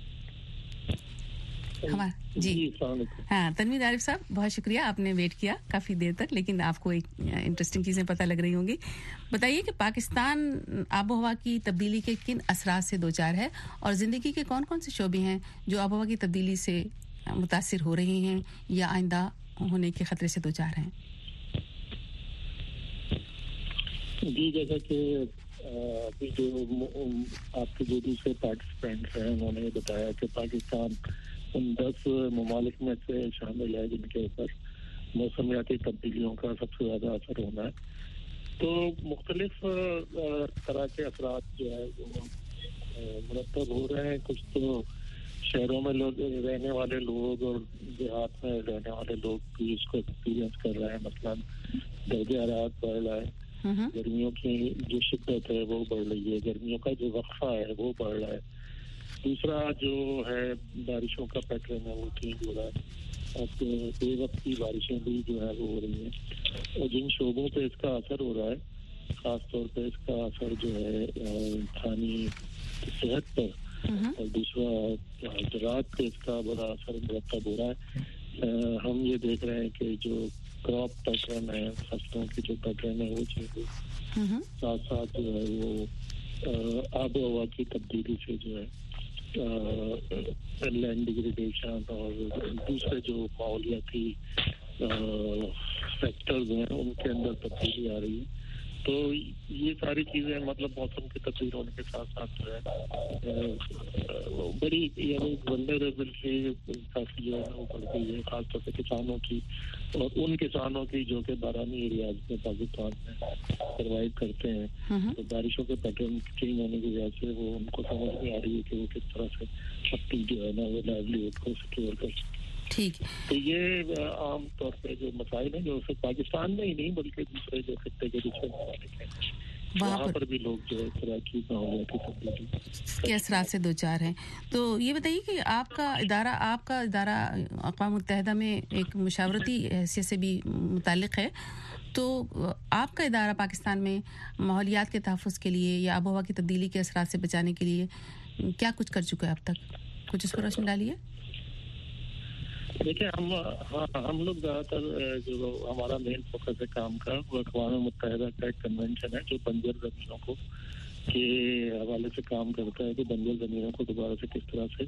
जी। हाँ तनवीर आरिफ साहब, बहुत शुक्रिया, आपने वेट किया काफ़ी देर तक, लेकिन आपको एक इंटरेस्टिंग चीज़ें पता लग रही होंगी। बताइए कि पाकिस्तान आबोहवा की तब्दीली के किन असरात से दो चार है और ज़िंदगी के कौन कौन से शोबे हैं जो आबोहवा की तब्दीली से मुतासिर हो रहे हैं या आइंदा होने के ख़तरे से दो चार हैं। जी, जैसा कि अभी जो आपके जो दूसरे पार्टिसिपेंट्स हैं उन्होंने बताया कि पाकिस्तान उन 10 ममालिक में से शामिल है जिनके ऊपर मौसमियाती तब्दीलियों का सबसे ज़्यादा असर होना है। तो मुख्तलिफ तरह के असरात जो है वो मुरतब हो रहे हैं। कुछ तो शहरों में लोग रहने वाले लोग और देहात में रहने वाले लोग भी इसको एक्सपीरियंस कर रहे हैं। मसलन दर्जा हरारत बढ़ रहा है, गर्मियों की जो शिद्दत है वो बढ़ रही है, गर्मियों का जो वक्फा है वो बढ़ रहा है। दूसरा जो है बारिशों का पैटर्न है वो चेंज हो रहा है। अब बेवक्ती बारिशें भी जो है वो हो रही हैं और जिन शोबों पे इसका असर हो रहा है, ख़ास तौर पे इसका असर जो है इंसानी सेहत पर, और दूसरा ज़राअत पे इसका बड़ा असर मुरतब हो रहा है। हम ये देख रहे हैं कि जो क्रॉप पैटर्न है, फसलों की जो पैटर्न है वो चेंज हो, साथ साथ जो है वो आब हवा की तब्दीली से जो है लैंड डिग्रेडेशन और दूसरे जो माहौलियाती फैक्टर्स हैं उनके अंदर तब्दीली आ रही है। तो ये सारी चीज़ें मतलब मौसम की तब्दील होने के साथ साथ जो है बड़ी यानी वल्नरेबिलिटी काफ़ी जो है वो बढ़ गई है, खासतौर पे किसानों की, और उन किसानों की जो कि बारानी एरियाज में पाकिस्तान में सर्वाइव करते हैं। तो बारिशों के पैटर्न चेंज होने की वजह से वो उनको समझ में आ रही है कि वो किस तरह से अपनी जो है ना वो लाइवलीहुड को सिक्योर कर सकते हैं। ठीक। तो ये आम तौर पे जो मसाइल हैं जो सिर्फ पाकिस्तान में ही नहीं बल्कि दूसरे जो खत्ते के दूसरे ममालिक हैं वहाँ पर भी लोग जो है तरह की माहौलियाती तब्दीली के असरात से दो चार हैं। तो ये बताइए कि आपका इदारा अक़वाम मुत्तहिदा में एक मुशावरती हैसियत से भी मुताल्लिक़ है, तो आपका इदारा पाकिस्तान में माहौलियात के तहफ़्फ़ुज़ के लिए या आबो हवा की तब्दीली के असरात से बचाने के लिए क्या कुछ कर चुका है अब तक? कुछ इस पर रोशनी डालिए। देखिए हम लोग ज़्यादातर जो हमारा मेन फोकस है काम का वो अक़वाम मुत्तहिदा का एक कन्वेंशन है जो बंजर ज़मीनों को के हवाले से काम करता है कि बंजर ज़मीनों को दोबारा से किस तरह से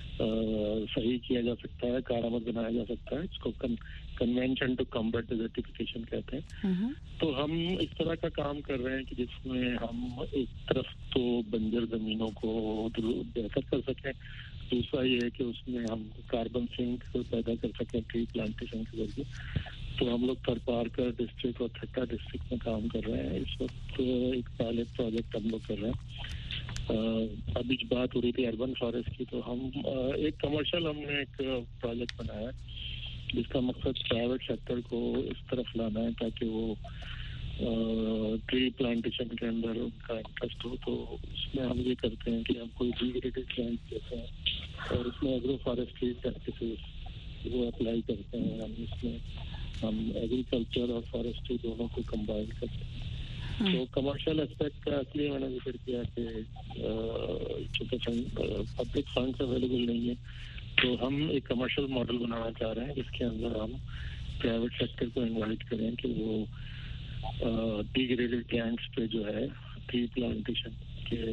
सही किया जा सकता है, कारआमद बनाया जा सकता है। इसको कन्वेंशन टू कॉम्बैट डिज़र्टिफिकेशन कहते हैं। तो हम इस तरह का काम कर रहे हैं कि जिसमें हम एक तरफ तो बंजर ज़मीनों को बेहतर कर सकें, दूसरा ये है कि उसमें हम कार्बन सिंक पैदा कर सकें ट्री प्लांटेशन के जरिए। तो हम लोग थरपारकर डिस्ट्रिक्ट और ठट्टा डिस्ट्रिक्ट में काम कर रहे हैं। इस वक्त एक पायलट प्रोजेक्ट हम लोग कर रहे हैं। अभी बात हो रही थी अर्बन फॉरेस्ट की, तो हम एक कमर्शियल हमने एक प्रोजेक्ट बनाया है जिसका मकसद प्राइवेट सेक्टर को इस तरफ लाना है ताकि वो ट्री प्लांटेशन के अंदर उनका इंटरेस्ट हो। तो उसमें हम ये करते हैं कि हम कोई डिग्रेडेड लैंड देते हैं और उसमें एग्रो फॉरेस्ट्री प्रैक्टिसेस वो अप्लाई करते हैं। हम एग्रीकल्चर और फॉरेस्ट्री दोनों को कंबाइन करते हैं। तो कमर्शियल एस्पेक्ट का इसलिए मैंने जिक्र किया कि चूँकि पब्लिक फंड्स अवेलेबल नहीं है, तो हम एक कमर्शियल मॉडल बनाना चाह रहे हैं जिसके अंदर हम प्राइवेट सेक्टर को इनवाइट करें कि वो डिग्रेडेड लैंड्स पे जो है ट्री प्लांटेशन के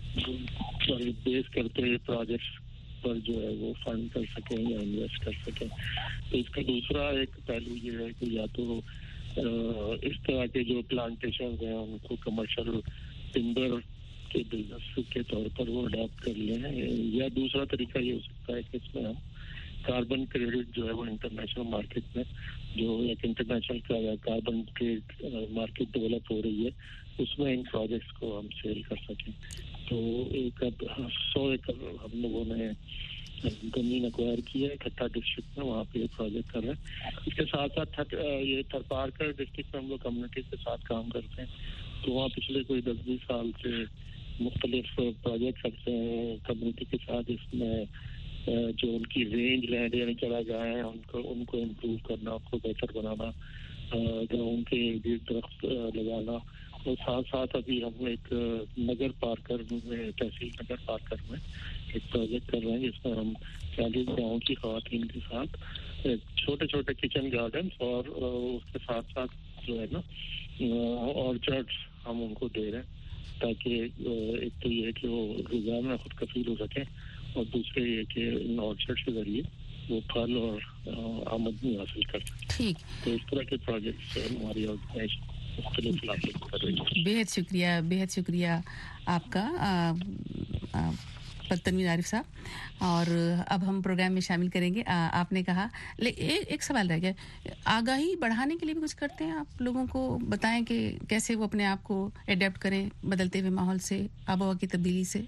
पर बेस करते हुए प्रोजेक्ट्स पर जो है वो फंड कर सकें या इन्वेस्ट कर सकें। तो इसका दूसरा एक पहलू ये है कि या तो इस तरह के जो प्लांटेशन हैं उनको कमर्शियल टिम्बर के बिजनेस के तौर पर वो अडॉप्ट कर लें, या दूसरा तरीका ये हो सकता है कि इसमें हम कार्बन क्रेडिट जो है वो इंटरनेशनल मार्केट में जो एक international carbon trade market develop हो रही है उसमें इन प्रोजेक्ट्स को हम सेल कर सकें। तो एक 100 एकड़ हम लोगों ने जमीन एक्वायर की है ठट्टा डिस्ट्रिक्ट में, वहाँ पे प्रोजेक्ट कर रहे हैं। इसके साथ साथ ये थरपारकर डिस्ट्रिक्ट में हम लोग कम्युनिटी के साथ काम करते हैं। तो वहाँ पिछले कोई 10-20 साल से मुख्तलिफ प्रोजेक्ट करते हैं कम्युनिटी के साथ, इसमें जो उनकी रेंज लैंड यानी चला जाए उनको इम्प्रूव करना, उनको बेहतर बनाना, ग्राउंड के दरख्त लगाना। और साथ साथ अभी हम एक नगर पार्कर में तहसील नगर पार्कर में एक प्रोजेक्ट कर रहे हैं जिसमें हम 40 गाँव की खवातीन के साथ छोटे छोटे किचन गार्डन्स और उसके साथ साथ जो है ना ऑर्चर्ड्स हम उनको दे रहे हैं ताकि एक तो ये कि वो ग़िज़ा में खुद कफ़ील हो सकें और दूसरे ये कि इन ऑर्चर्ड्स के जरिए वो फल और आमदनी हासिल कर सकें। ठीक। तो इस तरह के प्रोजेक्ट्स हमारी ऑर्गेनाइजेशन बेहद शुक्रिया आपका तनवीर आरिफ साहब। और अब हम प्रोग्राम में शामिल करेंगे। आपने कहा एक सवाल रह गया, आगाही बढ़ाने के लिए भी कुछ करते हैं आप? लोगों को बताएं कि कैसे वो अपने आप को एडेप्ट करें बदलते हुए माहौल से, आबोहवा की तब्दीली से।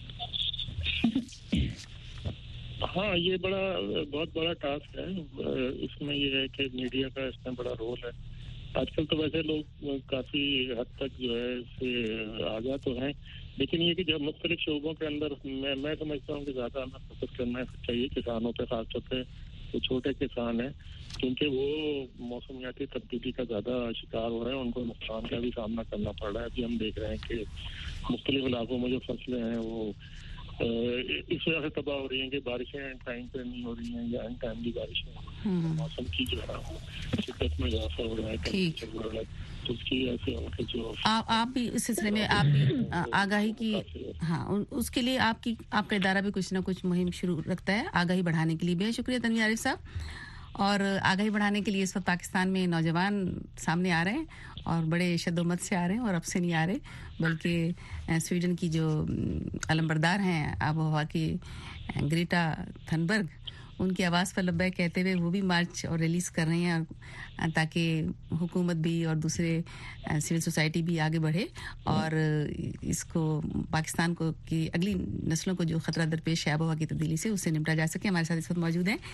हाँ, ये बहुत बड़ा टास्क है। इसमें ये है कि मीडिया का इसमें बड़ा रोल है। आजकल तो वैसे लोग काफ़ी हद तक जो है इससे आगाह तो हैं, लेकिन ये कि जब मुख्तलिफ शोबों के अंदर मैं समझता हूँ कि ज़्यादा हमें फोकस करना चाहिए किसानों पे, खासतौर पे जो छोटे किसान हैं, क्योंकि वो मौसमियाती तब्दीली का ज़्यादा शिकार हो रहे हैं, उनको नुकसान का भी सामना करना पड़ रहा है। अभी हम देख रहे हैं कि मुख्तलिफ इलाकों में जो फसलें हैं वो इस वजह से तबाह हो रही हैं कि बारिशें टाइम पे नहीं हो रही हैं या अनटाइमली बारिशें, मौसम की जो है शिद्दत में इजाफा हो रहा है, टेम्परेचर बढ़ रहा है, तो उसकी वजह से उनके जो आप भी इस सिलसिले में आप भी आगाही की, हाँ, उसके लिए आपका इदारा भी कुछ ना कुछ मुहिम शुरू रखता है आगाही बढ़ाने के लिए। बेहद शुक्रिया तनवीर आरिफ साहब। और आगाही बढ़ाने के लिए इस वक्त पाकिस्तान में नौजवान सामने आ रहे हैं और बड़े शद्दोमत से आ रहे हैं और अब से नहीं आ रहे, बल्कि स्वीडन की जो अलमबरदार हैं आबोहवा की ग्रेटा थनबर्ग, उनकी आवाज़ पर लब्बैक कहते हुए वो भी मार्च और रिलीज़ कर रहे हैं ताकि हुकूमत भी और दूसरे सिविल सोसाइटी भी आगे बढ़े और इसको पाकिस्तान को की अगली नस्लों को जो ख़तरा दरपेश है आबोहवा की तब्दीली से, उससे निपटा जा सके। हमारे साथ इस वक्त मौजूद हैं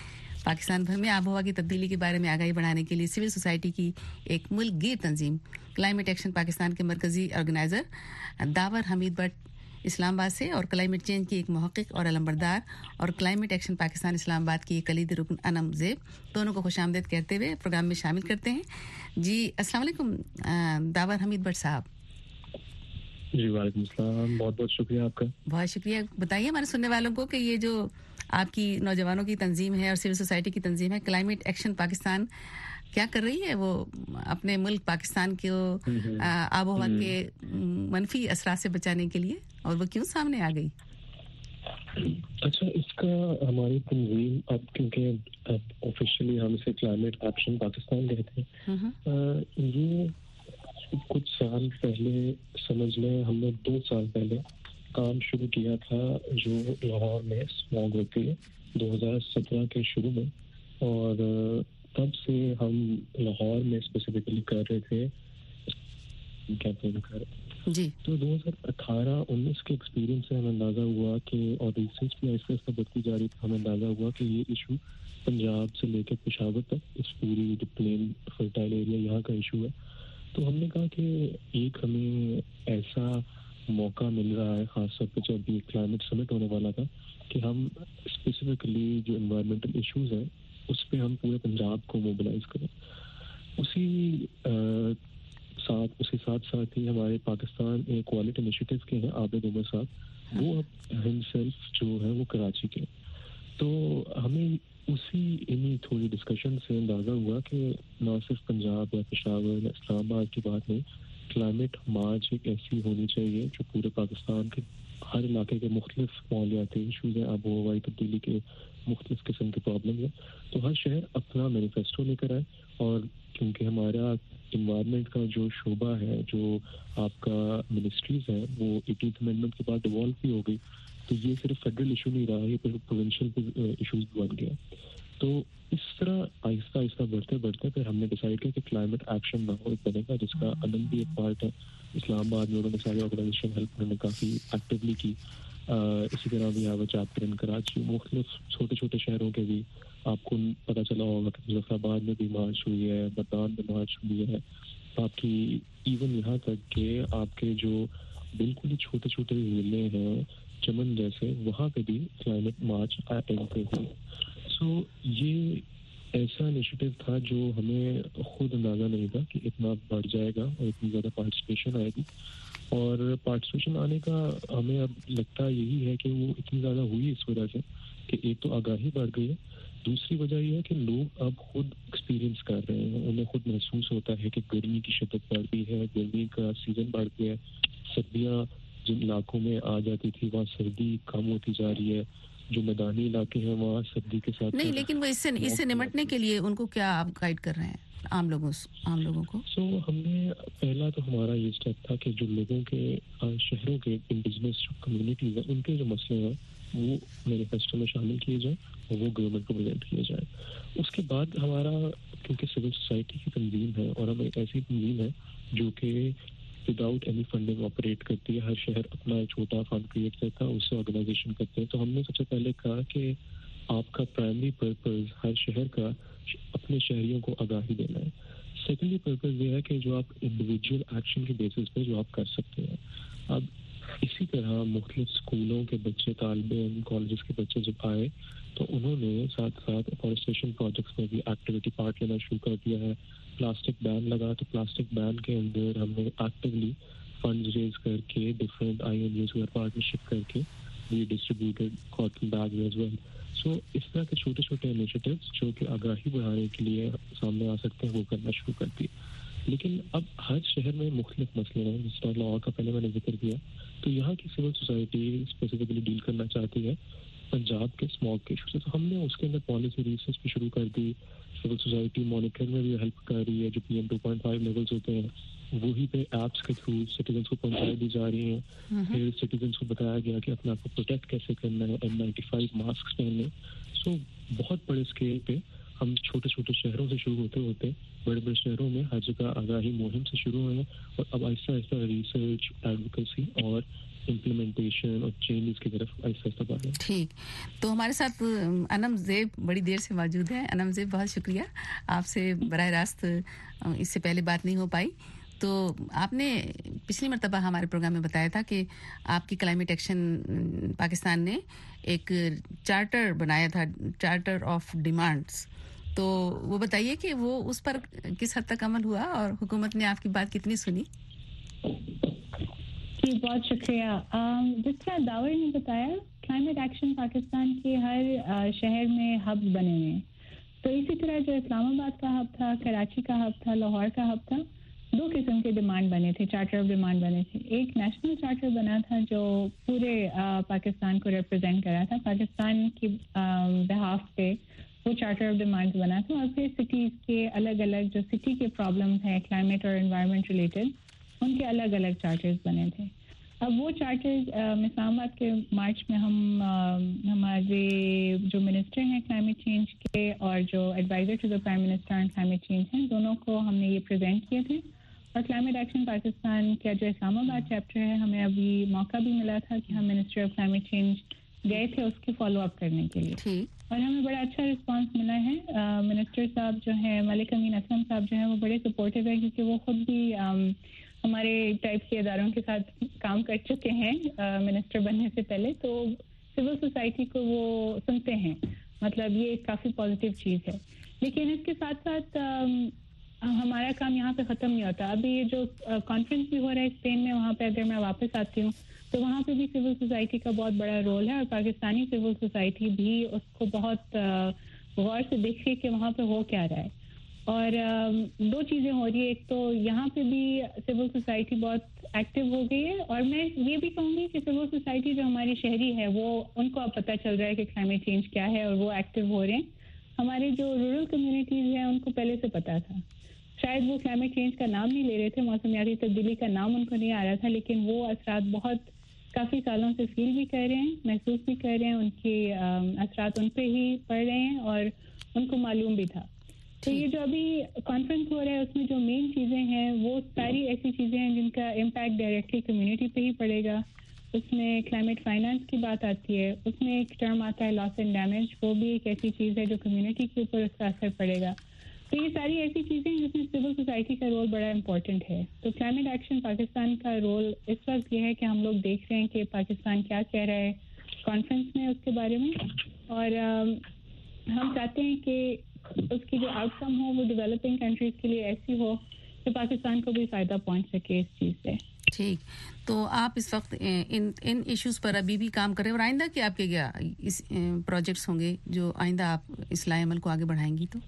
पाकिस्तान भर में आबोहवा की तब्दीली के बारे में आगाही बढ़ाने के लिए सिविल सोसाइटी की एक मुल्क गिर तंजीम क्लाइमेट एक्शन पाकिस्तान के मरकजी ऑर्गेनाइजर दावर हमीद भट्ट इस्लामाबाद से और क्लाइमेट चेंज की एक मुहक्किक और अलंबरदार और क्लाइमेट एक्शन पाकिस्तान इस्लामाबाद की एक कलीदी रुकन अनम ज़ेब दोनों को खुशामदीद कहते हुए प्रोग्राम में शामिल करते हैं। जी अस्सलाम वालेकुम दावर हमीद भट्ट साहब। जी वालेकुम सलाम, बहुत बहुत शुक्रिया आपका। बहुत शुक्रिया। बताइए हमारे सुनने वालों को कि ये जो आपकी नौजवानों की तंजीम है और सिविल सोसाइटी की तंजीम है क्लाइमेट एक्शन पाकिस्तान क्या कर रही है वो अपने मुल्क पाकिस्तान को आबोहवा के मनफी असरात से बचाने के लिए, और वो क्यों सामने आ गई? अच्छा, इसका हमारी तंजीम अब क्योंकि ऑफिशियली हम इसे क्लाइमेट एक्शन पाकिस्तान कहते हैं, ये कुछ साल पहले समझ लें हमने 2 साल पहले काम शुरू किया था जो लाहौर में स्मॉग होती है 2017 के शुरू में, और तब से हम लाहौर में स्पेसिफिकली कर रहे थे कैंपेन कर जी। तो 2018-19 के एक्सपीरियंस से हमें अंदाज़ा हुआ कि, और रिसर्च भी ऐसे ऐसा बढ़ती जा रही थी, हमें अंदाज़ा हुआ कि ये इशू पंजाब से लेकर पेशावर तक इस पूरी जो प्लेन फर्टाइल एरिया यहाँ का इशू है। तो हमने कहा कि एक हमें ऐसा मौका मिल रहा है, खासतौर पर जब ये क्लाइमेट समिट होने वाला था, कि हम स्पेसिफिकली जो एनवायरमेंटल इश्यूज हैं उस पर हम पूरे पंजाब को मोबिलाइज करें। उसी साथ ही हमारे पाकिस्तान क्वालिटी इनिशिएटिव के हैं आबिद उमर साहब, वो अब हिमसेल्फ जो है वो कराची के, तो हमें इन्हीं थोड़ी डिस्कशन से अंदाज़ा हुआ कि न सिर्फ पंजाब या पेशावर या इस्लामाबाद की बात नहीं, क्लाइमेट मार्च एक ऐसी होनी चाहिए जो पूरे पाकिस्तान के हर इलाके के मुख्तलिफ माहौलियाती इशूज़ हैं, आबोहवाई तब्दीली के मुख्तलिफ किस्म के प्रॉब्लम है, तो हर शहर अपना मैनिफेस्टो लेकर आए। और क्योंकि हमारा इन्वायरमेंट का जो शोबा है, जो आपका मिनिस्ट्रीज है, वो 18th अमेंडमेंट के बाद डिवॉल्व भी हो गई, तो ये सिर्फ फेडरल इशू नहीं रहा, ये प्रोविंशियल इशूज बन गया। तो इस तरह आहिस्ता आहिस्ता बढ़ते फिर हमने डिसाइड किया कि क्लाइमेट एक्शन नाउ बनेगा, जिसका अनंत भी एक पार्ट है। इस्लामाबाद में उन्होंने सारी ऑर्गेनाइजेशन हेल्प उन्होंने काफ़ी एक्टिवली की। इसी तरह भी यहाँ चैप्टर इन कराची, मुख्तलिफ छोटे छोटे शहरों के भी आपको पता चला होगा कि मुजफ्फराबाद में भी मार्च हुई है, बदान में मार्च हुई है, बाकी इवन यहाँ तक के आपके जो बिल्कुल ही छोटे छोटे ज़िले हैं चमन जैसे, वहाँ पे भी क्लाइमेट मार्च अटेंड हुई। सो ये ऐसा इनिशिएटिव था जो हमें खुद अंदाज़ा नहीं था कि इतना बढ़ जाएगा और इतनी ज़्यादा पार्टिसिपेशन आएगी। और पार्टिसिपेशन आने का हमें अब लगता यही है कि वो इतनी ज़्यादा हुई इस वजह से कि एक तो आगाही बढ़ गई है, दूसरी वजह यह है कि लोग अब खुद एक्सपीरियंस कर रहे हैं, उन्हें खुद महसूस होता है कि गर्मी की शिद्दत बढ़ गई है, गर्मी का सीज़न बढ़ गया है, सर्दियाँ जिन इलाकों में आ जाती थी वहाँ सर्दी कम होती जा रही है, जो मैदानी इलाके हैं वहाँ सर्दी के साथ नहीं, लेकिन वो इससे निपटने के लिए उनको क्या आप गाइड कर रहे हैं आम लोगों को? हमने पहला तो हमारा ये स्टेप था कि जो लोगों के शहरों के इंडिजिनस कम्युनिटीज हैं उनके जो मसले हैं वो मैनिफेस्टो में शामिल किए जाएं और वो गवर्नमेंट को प्रेजेंट किए जाएं। उसके बाद हमारा, क्योंकि सिविल सोसाइटी की तंजीम है और हम एक ऐसी तंजीम है जो कि विदाउट एनी फंडिंग ऑपरेट करती है, हर शहर अपना एक छोटा फंड क्रिएट करता है, उससे ऑर्गेनाइजेशन करते हैं। तो हमने सबसे पहले कहा कि आपका प्राइमरी पर्पस हर शहर का अपने शहरियों को आगाही देना है। सेकेंडरी पर्पस ये है कि जो आप इंडिविजुअल एक्शन के बेसिस पे जो आप कर सकते हैं। अब इसी तरह मुख्तलिफ स्कूलों के बच्चे, तालिबे इल्म, कॉलेजेस के बच्चे जब आए तो उन्होंने साथ साथ फॉरेस्टेशन प्रोजेक्ट्स में भी एक्टिविटी पार्ट लेना शुरू कर दिया है। प्लास्टिक बैन लगा तो प्लास्टिक बैन के अंदर हमने एक्टिवली फंड रेज करके डिफरेंट INGOs के पार्टनरशिप करके we distributed cotton bag as well. So इस तरह के छोटे छोटे इनिशिएटिव्स जो कि आगाही बढ़ाने के लिए सामने आ सकते हैं वो करना शुरू कर दिए। लेकिन अब हर शहर में मुख्तलिफ मसले हैं, जिस तरह लाहौर का पहले मैंने जिक्र किया, तो यहाँ की सिविल सोसाइटी स्पेसिफिकली डील करना चाहती है पंजाब के स्मॉग के इशू से। तो हमने उसके अंदर पॉलिसी रिसर्च भी शुरू कर दी, सिविल सोसाइटी मॉनिटरिंग में भी हेल्प कर रही है, जो PM 2.5 लेवल्स होते हैं वही पे एप्स के थ्रू सिटीजन्स को पहुंचाई दी जा रही हैं। फिर सिटीजन्स को बताया गया कि अपने आप को प्रोटेक्ट कैसे करना है, N95 मास्क पहनने। सो बहुत बड़े स्केल पे हम छोटे छोटे शहरों से शुरू होते होते बड़े बड़े शहरों में हर जगह आगाही मुहिम से शुरू हुए हैं और अब आहिस्ता आहिस्ता रिसर्च, एडवोकेसी और इम्प्लीमेंटेशन और चेंजेस की तरफ आहिस्ता आहिस्ता बढ़ रहे हैं। ठीक, तो हमारे साथ अनम ज़ेब बड़ी देर से मौजूद है। अनम ज़ेब, बहुत शुक्रिया, आपसे बराह रास्त इससे पहले बात नहीं हो पाई। तो आपने पिछली मर्तबा हमारे प्रोग्राम में बताया था कि आपकी क्लाइमेट एक्शन पाकिस्तान ने एक चार्टर बनाया था, चार्टर ऑफ डिमांड्स, तो वो बताइए कि वो उस पर किस हद तक अमल हुआ और हुकूमत ने आपकी बात कितनी सुनी? जी, बहुत शुक्रिया। जिस तरह दावर ने बताया, क्लाइमेट एक्शन पाकिस्तान के हर शहर में हब बने हुए हैं। तो इसी तरह जो इस्लामाबाद का हब था, कराची का हब था, लाहौर का हब था, 2 किस्म के डिमांड बने थे, चार्टर ऑफ डिमांड बने थे। एक नेशनल चार्टर बना था जो पूरे पाकिस्तान को रिप्रेजेंट कर रहा था, पाकिस्तान की बिहाफ पे वो चार्टर ऑफ डिमांड्स बना था। और फिर सिटीज़ के अलग अलग जो सिटी के प्रॉब्लम्स हैं क्लाइमेट और एनवायरनमेंट रिलेटेड, उनके अलग अलग चार्टर्स बने थे। अब वो चार्टर्स इस्लामाबाद के मार्च में हम हमारे जो मिनिस्टर हैं क्लाइमेट चेंज के और जो adviser to the prime minister on climate change हैं, दोनों को हमने ये प्रेजेंट किए थे। और क्लाइमेट एक्शन पाकिस्तान का जो इस्लामाबाद चैप्टर है, हमें अभी मौका भी मिला था कि हम मिनिस्टर ऑफ क्लाइमेट चेंज गए थे उसकी फॉलो अप करने के लिए, और हमें बड़ा अच्छा रिस्पांस मिला है। मिनिस्टर साहब जो हैं, मलिक अमीन असलम साहब जो हैं, वो बड़े सपोर्टिव हैं, क्योंकि वो खुद भी हमारे टाइप के इदारों के साथ काम कर चुके हैं मिनिस्टर बनने से पहले, तो सिविल सोसाइटी को वो सुनते हैं, मतलब ये काफ़ी पॉजिटिव चीज़ है। लेकिन इसके साथ साथ हमारा काम यहाँ पे ख़त्म नहीं होता। अभी ये जो कॉन्फ्रेंस भी हो रहा है स्पेन में, वहाँ पे अगर मैं वापस आती हूँ तो वहाँ पे भी सिविल सोसाइटी का बहुत बड़ा रोल है, और पाकिस्तानी सिविल सोसाइटी भी उसको बहुत गौर से देखिए कि वहाँ पे हो क्या रहा है। और 2 चीज़ें हो रही है, एक तो यहाँ पे भी सिविल सोसाइटी बहुत एक्टिव हो गई है, और मैं ये भी कहूँगी कि सिविल सोसाइटी जो हमारी शहरी है वो उनको अब पता चल रहा है कि क्लाइमेट चेंज क्या है, और वो एक्टिव हो रहे हैं। हमारे जो रूरल कम्युनिटीज़ हैं उनको पहले से पता था, शायद वो क्लाइमेट चेंज का नाम नहीं ले रहे थे, मौसमियाती तब्दीली का नाम उनको नहीं आ रहा था, लेकिन वो असरात बहुत काफ़ी सालों से फील भी कर रहे हैं, महसूस भी कर रहे हैं, उनके असरात उन पे ही पड़ रहे हैं और उनको मालूम भी था। तो ये जो अभी कॉन्फ्रेंस हो रहा है उसमें जो मेन चीज़ें हैं वो सारी ऐसी चीज़ें हैं जिनका इम्पैक्ट डायरेक्टली कम्युनिटी पे ही पड़ेगा। उसमें क्लाइमेट फाइनेंस की बात आती है, उसमें एक टर्म आता है लॉस एंड डैमेज, वो भी एक ऐसी चीज़ है जो कम्युनिटी के ऊपर उसका असर पड़ेगा। तो ये सारी ऐसी चीज़ें हैं जिसमें सिविल सोसाइटी का रोल बड़ा इम्पोर्टेंट है। तो क्लाइमेट एक्शन पाकिस्तान का रोल इस वक्त ये है कि हम लोग देख रहे हैं कि पाकिस्तान क्या कह रहा है कॉन्फ्रेंस में उसके बारे में, और हम चाहते हैं कि उसकी जो आउटकम हो वो डेवलपिंग कंट्रीज़ के लिए ऐसी हो कि पाकिस्तान को भी फ़ायदा पहुंच सके इस चीज़ से। ठीक, तो आप इस वक्त इन इश्यूज़ पर अभी भी काम कर रहे हैं, और आइंदा क्या आपके क्या इस प्रोजेक्ट्स होंगे जो आइंदा आप इस्लाही अमल को आगे बढ़ाएंगी? तो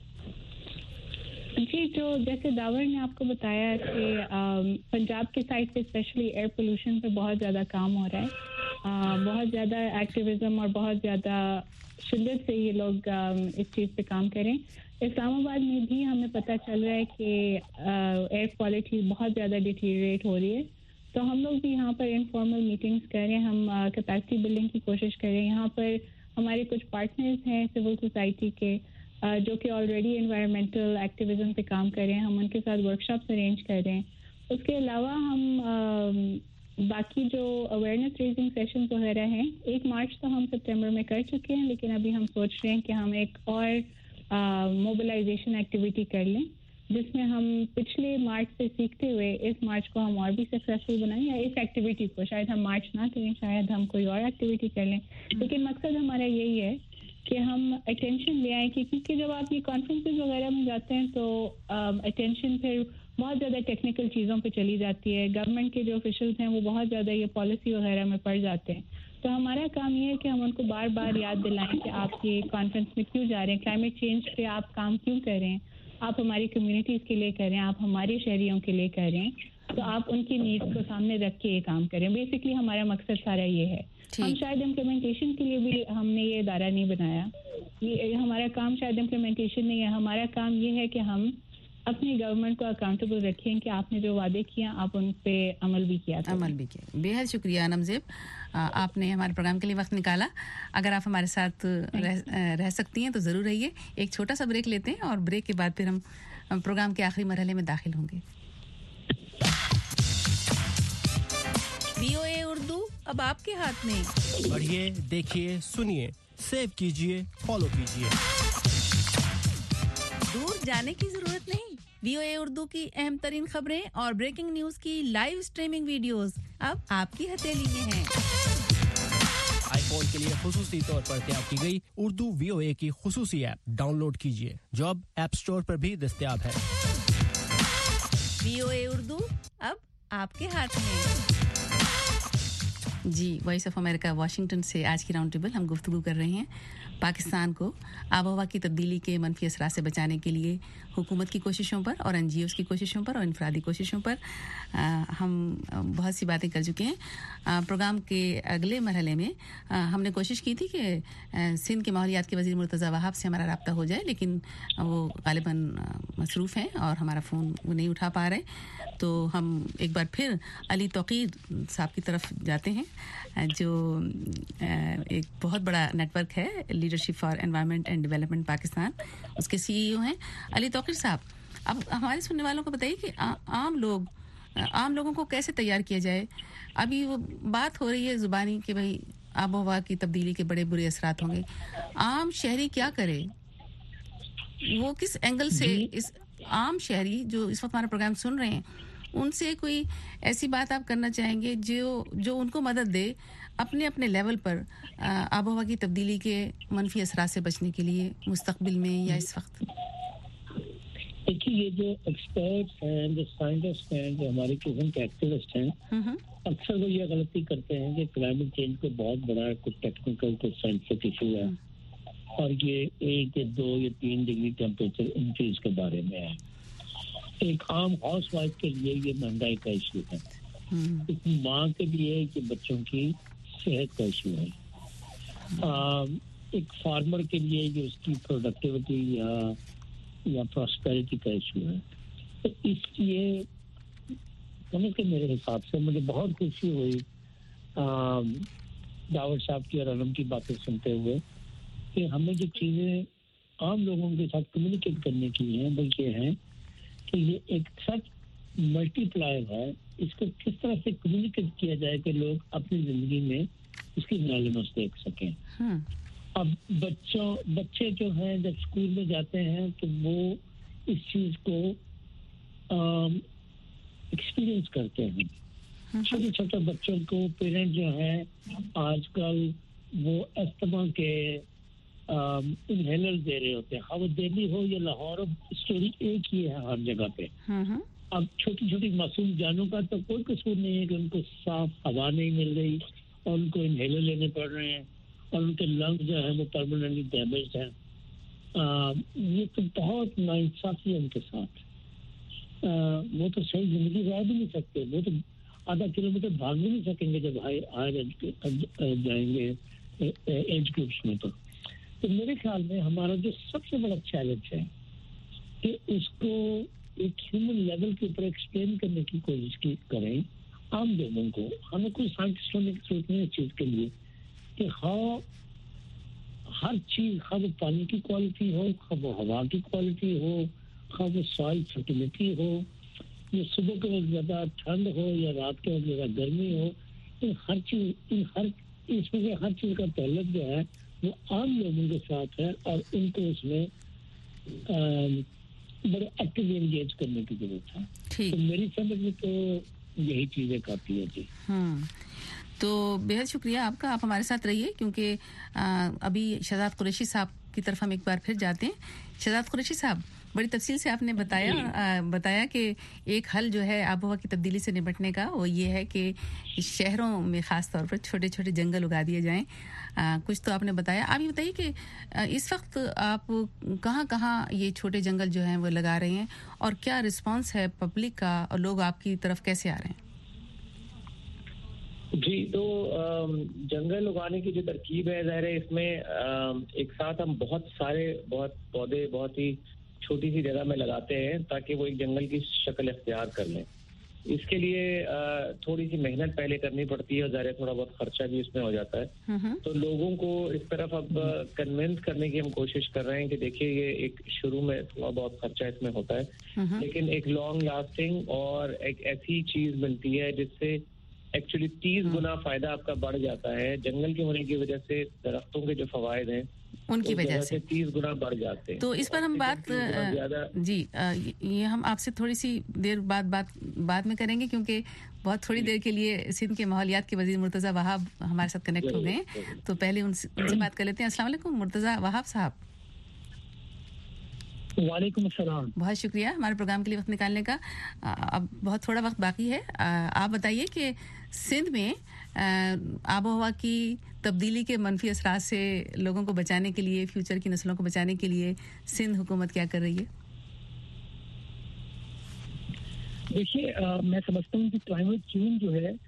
जी, जो जैसे दावर ने आपको बताया कि पंजाब के साइड पे स्पेशली एयर पोल्यूशन पे बहुत ज़्यादा काम हो रहा है, बहुत ज़्यादा एक्टिविज़म और बहुत ज़्यादा शिद्दत से ये लोग इस चीज़ पे काम करें। इस्लामाबाद में भी हमें पता चल रहा है कि एयर क्वालिटी बहुत ज़्यादा डिटीरिएट हो रही है, तो हम लोग भी यहाँ पर इनफॉर्मल मीटिंग्स करें, हम कैपेसिटी बिल्डिंग की कोशिश करें। यहाँ पर हमारे कुछ पार्टनर्स हैं सिविल सोसाइटी के जो कि ऑलरेडी एनवायरमेंटल एक्टिविज़म पे काम कर रहे हैं, हम उनके साथ वर्कशॉप्स अरेंज कर रहे हैं। उसके अलावा हम बाकी जो अवेयरनेस रेजिंग सेशंस वगैरह हैं, 1 मार्च तो हम सितंबर में कर चुके हैं, लेकिन अभी हम सोच रहे हैं कि हम एक और मोबिलाइजेशन एक्टिविटी कर लें, जिसमें हम पिछले मार्च से सीखते हुए इस मार्च को हम और भी सक्सेसफुल बनाएं, या इस एक्टिविटी को शायद हम मार्च ना करें, शायद हम कोई और एक्टिविटी कर लें, लेकिन मकसद हमारा यही है कि हम अटेंशन ले आएँ। क्योंकि जब आप ये कॉन्फ्रेंसेस वगैरह में जाते हैं तो अटेंशन फिर बहुत ज़्यादा टेक्निकल चीज़ों पे चली जाती है, गवर्नमेंट के जो ऑफिशियल्स हैं वो बहुत ज़्यादा ये पॉलिसी वगैरह में पड़ जाते हैं। तो हमारा काम ये है कि हम उनको बार बार याद दिलाएं कि आप ये कॉन्फ्रेंस में क्यों जा रहे हैं, क्लाइमेट चेंज पे आप काम क्यों कर रहे हैं, आप हमारी कम्युनिटीज़ के लिए कर रहे हैं, आप हमारे शहरियों के लिए कर रहे हैं, तो आप उनकी नीड्स को सामने रख के ये काम करें। बेसिकली हमारा मकसद सारा ये है। हम शायद इम्प्लीमेंटेशन के लिए भी हमने ये इदारा नहीं बनाया, ये हमारा काम शायद इम्प्लीमेंटेशन नहीं है, हमारा काम ये है कि हम अपनी गवर्नमेंट को अकाउंटेबल रखें कि आपने जो वादे किया आप उन पे अमल भी किया। बेहद शुक्रिया अनम ज़ेब, आपने हमारे प्रोग्राम के लिए वक्त निकाला। अगर आप हमारे साथ रह सकती हैं तो ज़रूर रहिए। एक छोटा सा ब्रेक लेते हैं और ब्रेक के बाद फिर हम प्रोग्राम के आखिरी मरहले में दाखिल होंगे। VOA उर्दू अब आपके हाथ में। पढ़िए, देखिए, सुनिए, सेव कीजिए, फॉलो कीजिए। दूर जाने की जरूरत नहीं। VOA उर्दू की अहम तरीन खबरें और ब्रेकिंग न्यूज की लाइव स्ट्रीमिंग वीडियोस अब आपकी हथेली में हैं। आईफोन के लिए खुसूसी तौर पर तैयार की गई उर्दू VOA की खुसूसी ऐप डाउनलोड कीजिए, जो अब ऐप स्टोर पर भी दस्तयाब है। VOA उर्दू अब आपके हाथ में। जी, वॉइस ऑफ अमेरिका वाशिंगटन से आज की राउंड टेबल हम गुफ्तगू कर रहे हैं पाकिस्तान को आबोहवा की तब्दीली के मनफी असरात से बचाने के लिए हुकूमत की कोशिशों पर और NGOs की कोशिशों पर और इनफरादी कोशिशों पर हम बहुत सी बातें कर चुके हैं। प्रोग्राम के अगले मरहले में हमने कोशिश की थी कि सिंध के माहौलियात के वज़ीर मुर्तज़ा वहाब से हमारा रब्ता हो जाए, लेकिन वो गालिबन मसरूफ़ हैं और हमारा फ़ोन वो नहीं उठा पा रहे। तो हम एक बार फिर अली तौक़ीर साहब की तरफ जाते हैं, जो एक बहुत बड़ा नेटवर्क है leadership for environment and development Pakistan, उसके CEO हैं। अली तौक़ीर साहब, अब हमारे सुनने वालों को बताइए कि आम लोगों को कैसे तैयार किया जाए। अभी वो बात हो रही है ज़ुबानी कि भाई आबोहवा की तब्दीली के बड़े बुरे असरात होंगे, आम शहरी क्या करे, वो किस एंगल से इस आम शहरी जो इस वक्त हमारा प्रोग्राम सुन रहे हैं उनसे कोई ऐसी बात आप करना चाहेंगे जो उनको मदद दे अपने अपने लेवल पर आबोहवा की तब्दीली के मनफी असरात से बचने के लिए मुस्तकबिल में या इस वक्त? देखिए, ये जो एक्सपर्ट्स हैं, जो साइंटिस्ट हैं, जो हमारे किस्म के एक्टिविस्ट हैं, अक्सर वो ये गलती करते हैं कि क्लाइमेट चेंज को बहुत बड़ा कुछ टेक्निकल कुछ साइंटिफिक इशू है और ये 1 या 2 या 3 डिग्री टेम्परेचर इंक्रीज के बारे में है। एक आम हाउस वाइफ के लिए ये महंगाई का इशू है, एक माँ के लिए ये बच्चों की सेहत का इशू है, एक फार्मर के लिए ये उसकी प्रोडक्टिविटी या प्रॉस्पेरिटी का इशू है। तो इसलिए समझ के मेरे हिसाब से मुझे बहुत खुशी हुई दावत साहब की और अलम की बातें सुनते हुए कि हमें जो चीज़ें आम लोगों के साथ कम्युनिकेट करने की हैं वो ये हैं कि ये एक सच मल्टीप्लायर है, इसको किस तरह से कम्युनिकेट किया जाए कि लोग अपनी ज़िंदगी में इसकी नॉलेज देख सकें। अब बच्चे जो हैं जब स्कूल में जाते हैं तो वो इस चीज़ को एक्सपीरियंस करते हैं। छोटे छोटे बच्चों को पेरेंट जो हैं आजकल वो अस्थमा के इनहेलर दे रहे होते हैं, हाँ वो दिल्ली हो या लाहौर, स्टोरी एक ही है हर जगह पे। अब छोटी छोटी मासूम जानों का तो कोई कसूर नहीं है कि उनको साफ हवा नहीं मिल रही और उनको इनहेलर लेने पड़ रहे हैं और उनके लंग्स जो है वो परमानेंटली डैमेज्ड हैं। ये तो बहुत नाइंसाफी है उनके साथ। वो तो सही जिंदगी रह भी नहीं सकते, वो तो आधा किलोमीटर भाग भी नहीं सकेंगे जब हायर जाएंगे एज ग्रुप्स में। तो मेरे ख्याल में हमारा जो सबसे बड़ा चैलेंज है कि उसको एक ह्यूमन लेवल के ऊपर एक्सप्लेन करने की कोशिश करें आम लोगों को। हमें कोई साइंटिस्ट होने की जरूरत नहीं है चीज़ के लिए कि हाँ हर चीज़, खा वो पानी की क्वालिटी हो, खा वो हवा की क्वालिटी हो, खा वो सॉइल फर्टिलिटी हो, ये सुबह के वक्त ज़्यादा ठंड हो या रात के वक्त ज़्यादा गर्मी हो, इसमें से हर चीज़ का तल्लुक जो है वो आम लोगों के साथ है और उनको उसमें बड़े एक्टिवली एंगेज करने की जरूरत है। तो मेरी समझ में तो यही चीज़ें काफ़ी है जी। तो बेहद शुक्रिया आपका, आप हमारे साथ रहिए क्योंकि अभी शहजाद कुरैशी साहब की तरफ हम एक बार फिर जाते हैं। शहजाद कुरैशी साहब, बड़ी तफसील से आपने बताया कि एक हल जो है आबोहवा की तब्दीली से निपटने का वो ये है कि शहरों में ख़ास तौर पर छोटे छोटे जंगल उगा दिए जाएं। कुछ तो आपने बताया, आप ये बताइए कि इस वक्त आप कहाँ ये छोटे जंगल जो हैं वो लगा रहे हैं और क्या रिस्पांस है पब्लिक का और लोग आपकी तरफ कैसे आ रहे हैं? जी, तो जंगल उगाने की जो तरकीब है ज़ाहिर है इसमें एक साथ हम बहुत पौधे बहुत ही छोटी सी जगह में लगाते हैं ताकि वो एक जंगल की शक्ल इख्तियार कर लें। इसके लिए थोड़ी सी मेहनत पहले करनी पड़ती है और ज़ाहिर थोड़ा बहुत खर्चा भी इसमें हो जाता है। तो लोगों को इस तरफ अब कन्विंस करने की हम कोशिश कर रहे हैं कि देखिए ये एक शुरू में थोड़ा बहुत खर्चा इसमें होता है लेकिन एक लॉन्ग लास्टिंग और एक ऐसी चीज़ बनती है जिससे एक्चुअली 30 गुना फायदा आपका बढ़ जाता है। जंगल के होने की वजह से درختوں के जो फवायद हैं उनकी वजह से 30 गुना बढ़ जाते हैं। तो इस पर हम बात जी ये हम आपसे थोड़ी सी देर बाद में करेंगे, क्योंकि बहुत थोड़ी देर के लिए सिंध के माहौलियात के वजीर मुर्तज़ा वहाब हमारे साथ कनेक्ट हो गए, तो पहले उनसे बात कर लेते हैं। अस्सलाम वालेकुम मुर्तज़ा वहाब साहब। वालेकुम अस्सलाम। बहुत शुक्रिया हमारे प्रोग्राम के लिए वक्त निकालने का। अब बहुत थोड़ा वक्त बाकी है, आप बताइए कि सिंध में आबोहवा की तब्दीली के मनफी असरात से लोगों को बचाने के लिए, फ्यूचर की नस्लों को बचाने के लिए सिंध हुकूमत क्या कर रही है? देखिए मैं समझता हूँ कि क्लाइमेट चेंज जो है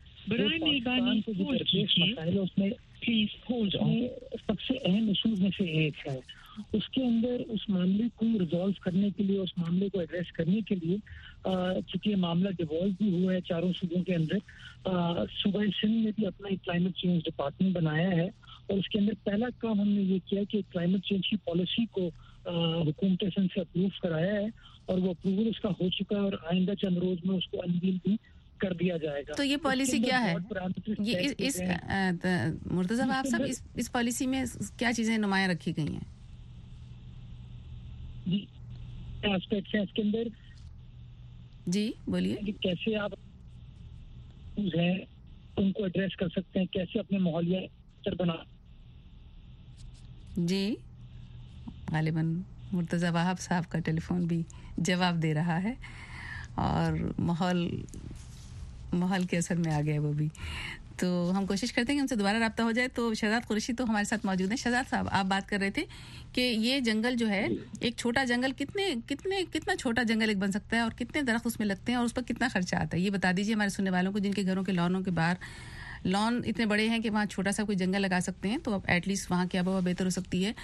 उसमें सबसे अहम इशूज में से एक है। उसके अंदर उस मामले को रिजॉल्व करने के लिए, उस मामले को एड्रेस करने के लिए चूंकि ये मामला डिवॉल्व भी हुआ है चारों सूबों के अंदर, सूबा सिंध ने भी अपना एक क्लाइमेट चेंज डिपार्टमेंट बनाया है और उसके अंदर पहला काम हमने ये किया कि क्लाइमेट चेंज की पॉलिसी को हुकूमत सिंध से अप्रूव कराया है और वो अप्रूवल उसका हो चुका है और आइंदा चंद रोज में उसको अनवील भी कर दिया जाएगा। तो ये पॉलिसी क्या है? ये इस मुर्तज़ा वहाब साहब इस पॉलिसी में क्या चीजें नुमायां रखी गई हैं? जी एस्पेक्ट्स हैं इसके अंदर। जी बोलिए। कि कैसे आप हैं उनको एड्रेस कर सकते हैं, कैसे अपने माहौलिया बना। जी गालिबन मुर्तज़ा वहाब साहब का टेलीफोन भी जवाब दे रहा है और माहौल के असर में आ गया वो भी, तो हम कोशिश करते हैं कि उनसे दोबारा रब्ता हो जाए। तो शहजाद कुरैशी तो हमारे साथ मौजूद हैं। शहजाद साहब आप बात कर रहे थे कि ये जंगल जो है एक छोटा जंगल कितना छोटा जंगल एक बन सकता है और कितने दरख्त उसमें लगते हैं और उस पर कितना खर्चा आता है, ये बता दीजिए हमारे सुनने वालों को जिनके घरों के लॉनों के बाहर लॉन इतने बड़े हैं कि वहाँ छोटा सा कोई जंगल लगा सकते हैं तो अब एटलीस्ट वहाँ की आबोहवा बेहतर हो सकती है।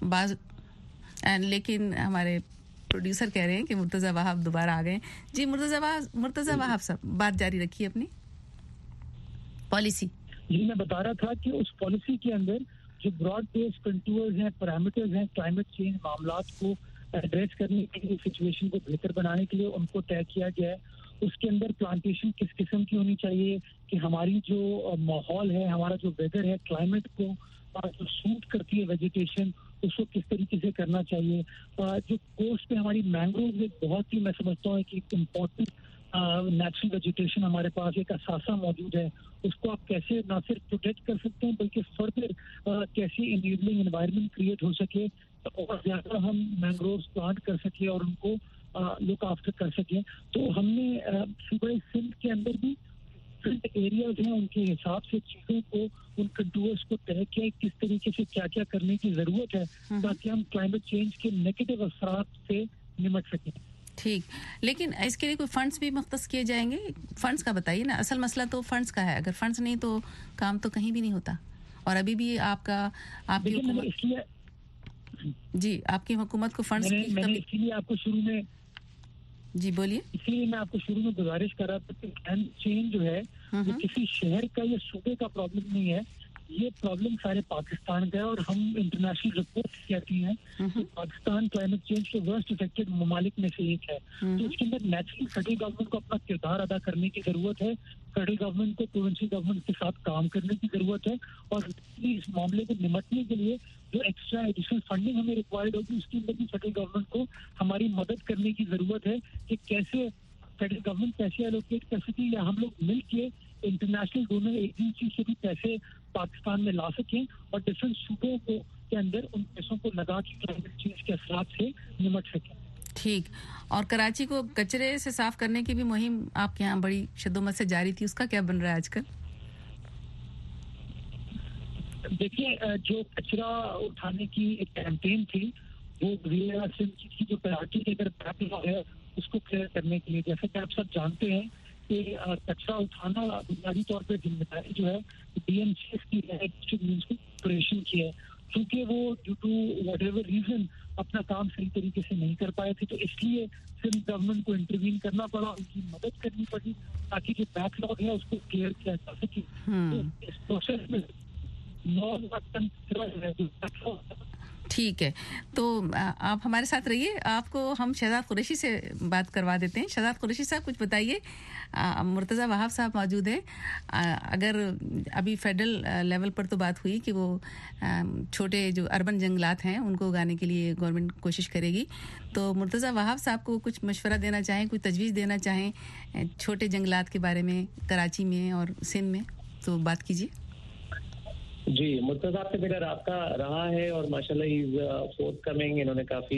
लेकिन हमारे प्रोड्यूसर कह रहे हैं कि मुर्तज़ा वहाब दोबारा आ गए। जी मुर्तज़ा वहाब साहब बात जारी रखिए अपनी पॉलिसी। जी मैं बता रहा था कि उस पॉलिसी के अंदर जो ब्रॉड बेस्ड कंटूर्स हैं, पैरामीटर्स हैं क्लाइमेट चेंज मामलात को एड्रेस करने के लिए, सिचुएशन को बेहतर बनाने के लिए उनको तय किया गया है। उसके अंदर प्लांटेशन किस किस्म की होनी चाहिए कि हमारी जो माहौल है, हमारा जो वेदर है, क्लाइमेट को जो सूट करती है वेजिटेशन उसको किस तरीके से करना चाहिए। जो कोस्ट पे हमारी मैंग्रोव एक बहुत ही मैं समझता हूँ कि इम्पोर्टेंट नेचुरल वेजिटेशन हमारे पास एक असासा मौजूद है, उसको आप कैसे ना सिर्फ प्रोटेक्ट कर सकते हैं बल्कि फर्दर कैसे इनेबलिंग एनवायरनमेंट क्रिएट हो सके और ज्यादा हम मैंग्रोव्स प्लांट कर सके और उनको लुक आफ्टर कर सके। तो हमने सूबा सिंध के अंदर भी एरियाज हैं उनके हिसाब से चीजों को, उन कंटूर्स को तय किया किस तरीके से क्या क्या करने की जरूरत है ताकि हम क्लाइमेट चेंज के नेगेटिव असरात से निपट सकें। ठीक, लेकिन इसके लिए कोई फंड्स भी मुख्तस किए जाएंगे? फंड्स का बताइए ना, असल मसला तो फंड्स का है, अगर फंड्स नहीं तो काम तो कहीं भी नहीं होता। और अभी भी आपकी हुकूमत को फंड्स की मैंने इसलिए आपको शुरू में जी बोलिए। इसलिए मैं आपको शुरू में गुजारिश कर रहा था कि क्लाइमेट चेंज जो है ये किसी शहर का या सूबे का प्रॉब्लम नहीं है, ये प्रॉब्लम सारे पाकिस्तान का है और हम इंटरनेशनल रिपोर्ट कहती हैं कि पाकिस्तान क्लाइमेट चेंज के वर्स्ट इफेक्टेड ममालिक में से एक है। तो इसके अंदर नेचुरली फेडरल गवर्नमेंट को अपना किरदार अदा करने की जरूरत है, फेडरल गवर्नमेंट को प्रोविंशियल गवर्नमेंट के साथ काम करने की जरूरत है और इस मामले को निपटने के लिए जो एक्स्ट्रा एडिशनल फंडिंग हमें रिक्वायर्ड होगी उसके अंदर भी फेडरल गवर्नमेंट को हमारी मदद करने की जरूरत है कि कैसे फेडरल गवर्नमेंट पैसे एलोकेट कर सके या हम लोग मिल के इंटरनेशनल डोनर एजेंसी से भी पैसे पाकिस्तान में ला सकें और डिफरेंट सूबों को के अंदर उन पैसों को लगा के क्लाइमेट चेंज के असरात से निपट सकें। ठीक, और कराची को कचरे से साफ करने की भी मुहिम आपके यहाँ बड़ी शिद्दत से जारी थी, उसका क्या बन रहा है आजकल? देखिए जो कचरा उठाने की एक कैंपेन थी वो सिंध की जो कराची के अंदर बैकलॉग है उसको क्लियर करने के लिए, जैसे कि आप सब जानते हैं कि कचरा उठाना बुनियादी तौर पर जिम्मेदारी जो है DMCs की है, डिस्ट्रिक्ट म्युनिसिपल कॉर्पोरेशन की है। क्योंकि वो ड्यू टू व्हाटएवर रीजन अपना काम सही तरीके से नहीं कर पाए थे तो इसलिए सिंध गवर्नमेंट को इंटरवीन करना पड़ा, उनकी मदद करनी पड़ी ताकि जो बैकलॉग है उसको क्लियर किया जा सके। तो इस प्रोसेस में 9 लाख टन ठीक है, तो आप हमारे साथ रहिए, आपको हम शहजाद कुरैशी से बात करवा देते हैं। शहजाद कुरैशी साहब, कुछ बताइए। मुर्तज़ा वहाब साहब मौजूद हैं। अगर अभी फेडरल लेवल पर तो बात हुई कि वो छोटे जो अर्बन जंगलात हैं उनको उगाने के लिए गवर्नमेंट कोशिश करेगी, तो मुर्तज़ा वहाब साहब को कुछ मशवरा देना चाहें, कोई तजवीज़ देना चाहें छोटे जंगलात के बारे में कराची में और सिंध में, तो बात कीजिए। जी, मुर्तज़ा से मेरा राब्ता रहा है और माशाल्लाह इज फोर्थकमिंग। इन्होंने काफ़ी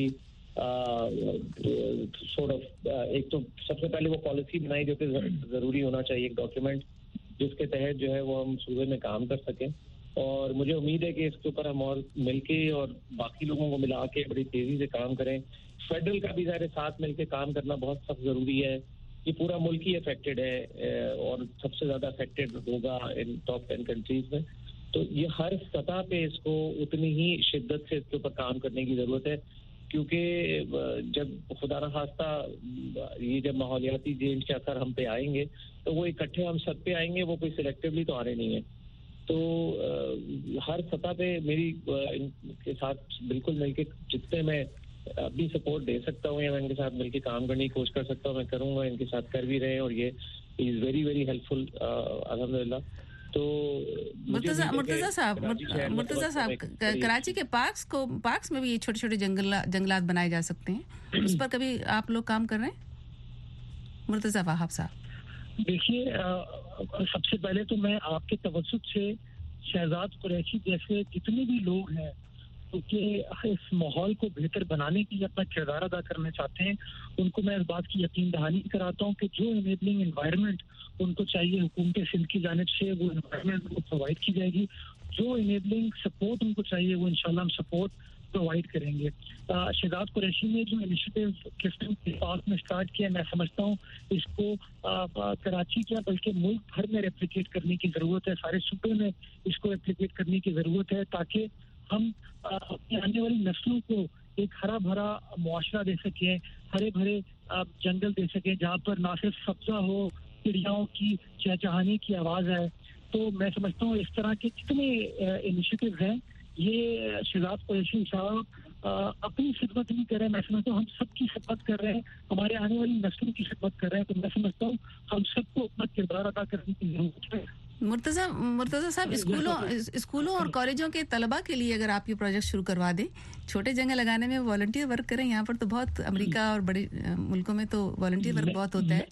सॉर्ट ऑफ एक तो सबसे पहले वो पॉलिसी बनाई जो कि ज़रूरी होना चाहिए, एक डॉक्यूमेंट जिसके तहत जो है वो हम सूबे में काम कर सकें, और मुझे उम्मीद है कि इसके ऊपर हम और मिलके और बाकी लोगों को मिला के बड़ी तेज़ी से काम करें। फेडरल का भी ज़ाहिर साथ मिलके काम करना बहुत सख्त ज़रूरी है। ये पूरा मुल्क ही अफेक्टेड है और सबसे ज़्यादा अफेक्टेड होगा इन टॉप 10 कंट्रीज़ में, तो ये हर सतह पे इसको उतनी ही शिद्दत से इसके ऊपर काम करने की ज़रूरत है, क्योंकि जब खुदा न खास्ता ये जब माहौलियाती चेंज के असर हम पे आएंगे तो वो इकट्ठे हम सब पे आएंगे, वो कोई सिलेक्टिवली तो आने नहीं है। तो हर सतह पे मेरी इनके साथ बिल्कुल मिलके जितने मैं अपनी सपोर्ट दे सकता हूँ या मैं इनके साथ मिलके काम करने की कोशिश कर सकता हूँ मैं करूँगा, इनके साथ कर भी रहे, और ये इज़ वेरी वेरी हेल्पफुल अल्हम्दुलिल्लाह। तो मुर्तज़ा साहब, कराची के पार्क्स में भी ये छोटे छोटे जंगलात बनाए जा सकते हैं, उस पर कभी आप लोग काम कर रहे हैं? मुर्तज़ा वहाब साहब, देखिए, सबसे पहले तो मैं आपके तवज्जुह से शहजाद कुरैशी जैसे जितने भी लोग हैं क्योंकि इस माहौल को बेहतर बनाने के लिए अपना किरदार अदा करना चाहते हैं, उनको मैं इस बात की यकीन दहानी कराता हूँ कि जो इनेबलिंग एनवायरनमेंट उनको चाहिए हुकूमत सिंध की जानिब से वो एनवायरनमेंट उनको प्रोवाइड की जाएगी। जो इनेबलिंग सपोर्ट उनको चाहिए वो इंशाल्लाह हम सपोर्ट प्रोवाइड करेंगे। शहजाद कुरैशी ने जो इनिशिएटिव किस्टम के पास में स्टार्ट किया, मैं समझता हूँ इसको कराची क्या बल्कि मुल्क भर में रेप्लिकेट करने की ज़रूरत है, सारे सूबे में इसको रेप्लिकेट करने की ज़रूरत है, ताकि हम अपनी आने वाली नस्लों को एक हरा भरा मुआशरा दे सकें, हरे भरे जंगल दे सकें जहाँ पर ना सिर्फ सब्जा हो, चिड़ियाओं की चहचहाने की आवाज़ है। तो मैं समझता हूँ इस तरह के जितने इनिशिएटिव हैं ये शहजाद कुरैशी साहब अपनी खिदमत नहीं कर रहे हैं, मैं समझता हूँ हम सबकी खिदमत कर रहे हैं, हमारे आने वाली नस्लों की खिदमत कर रहे हैं। तो मैं समझता हूँ हम सबको अपना किरदार अदा करने की जरूरत है। मुर्तज़ा साहब, स्कूलों और कॉलेजों के तलबा के लिए अगर आप ये प्रोजेक्ट शुरू करवा दें, छोटे जंगल लगाने में वॉलंटियर वर्क करें, यहाँ पर तो बहुत अमेरिका और बड़े मुल्कों में तो वॉलंटियर वर्क बहुत होता है।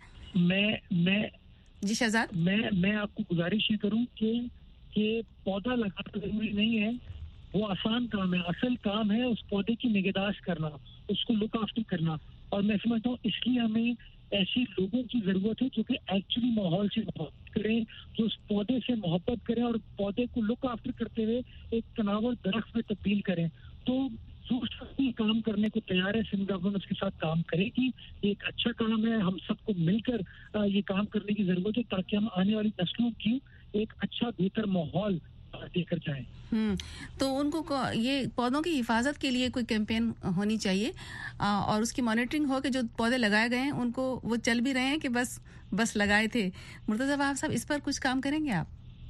मैं जी शहजाद, मैं आपको गुजारिश ये करूँ कि पौधा लगाना जरूरी नहीं है, वो आसान काम है, असल काम है उस पौधे की निगहदाश्त करना, उसको लुक आफ्टर करना। और मैं समझता हूँ इसलिए हमें ऐसे लोगों की जरूरत है जो कि एक्चुअली माहौल से मोहब्बत करें, जो उस पौधे से मोहब्बत करें और पौधे को लुक आफ्टर करते हुए एक तनावर दरख्त में तब्दील करें। तो जो शख्स काम करने को तैयार है, सिंध गवर्नमेंट उसके साथ काम करेगी। एक अच्छा काम है, हम सबको मिलकर ये काम करने की जरूरत है ताकि हम आने वाली नस्लों की एक अच्छा बेहतर माहौल देकर जाएं। तो उनको ये पौधों की हिफाजत के लिए कोई कैंपेन होनी चाहिए और उसकी मॉनिटरिंग हो कि जो पौधे लगाए गए हैं उनको वो चल भी रहे हैं कि बस लगाए थे। मुर्तज़ा वहाब साहब, इस पर कुछ काम करेंगे आप?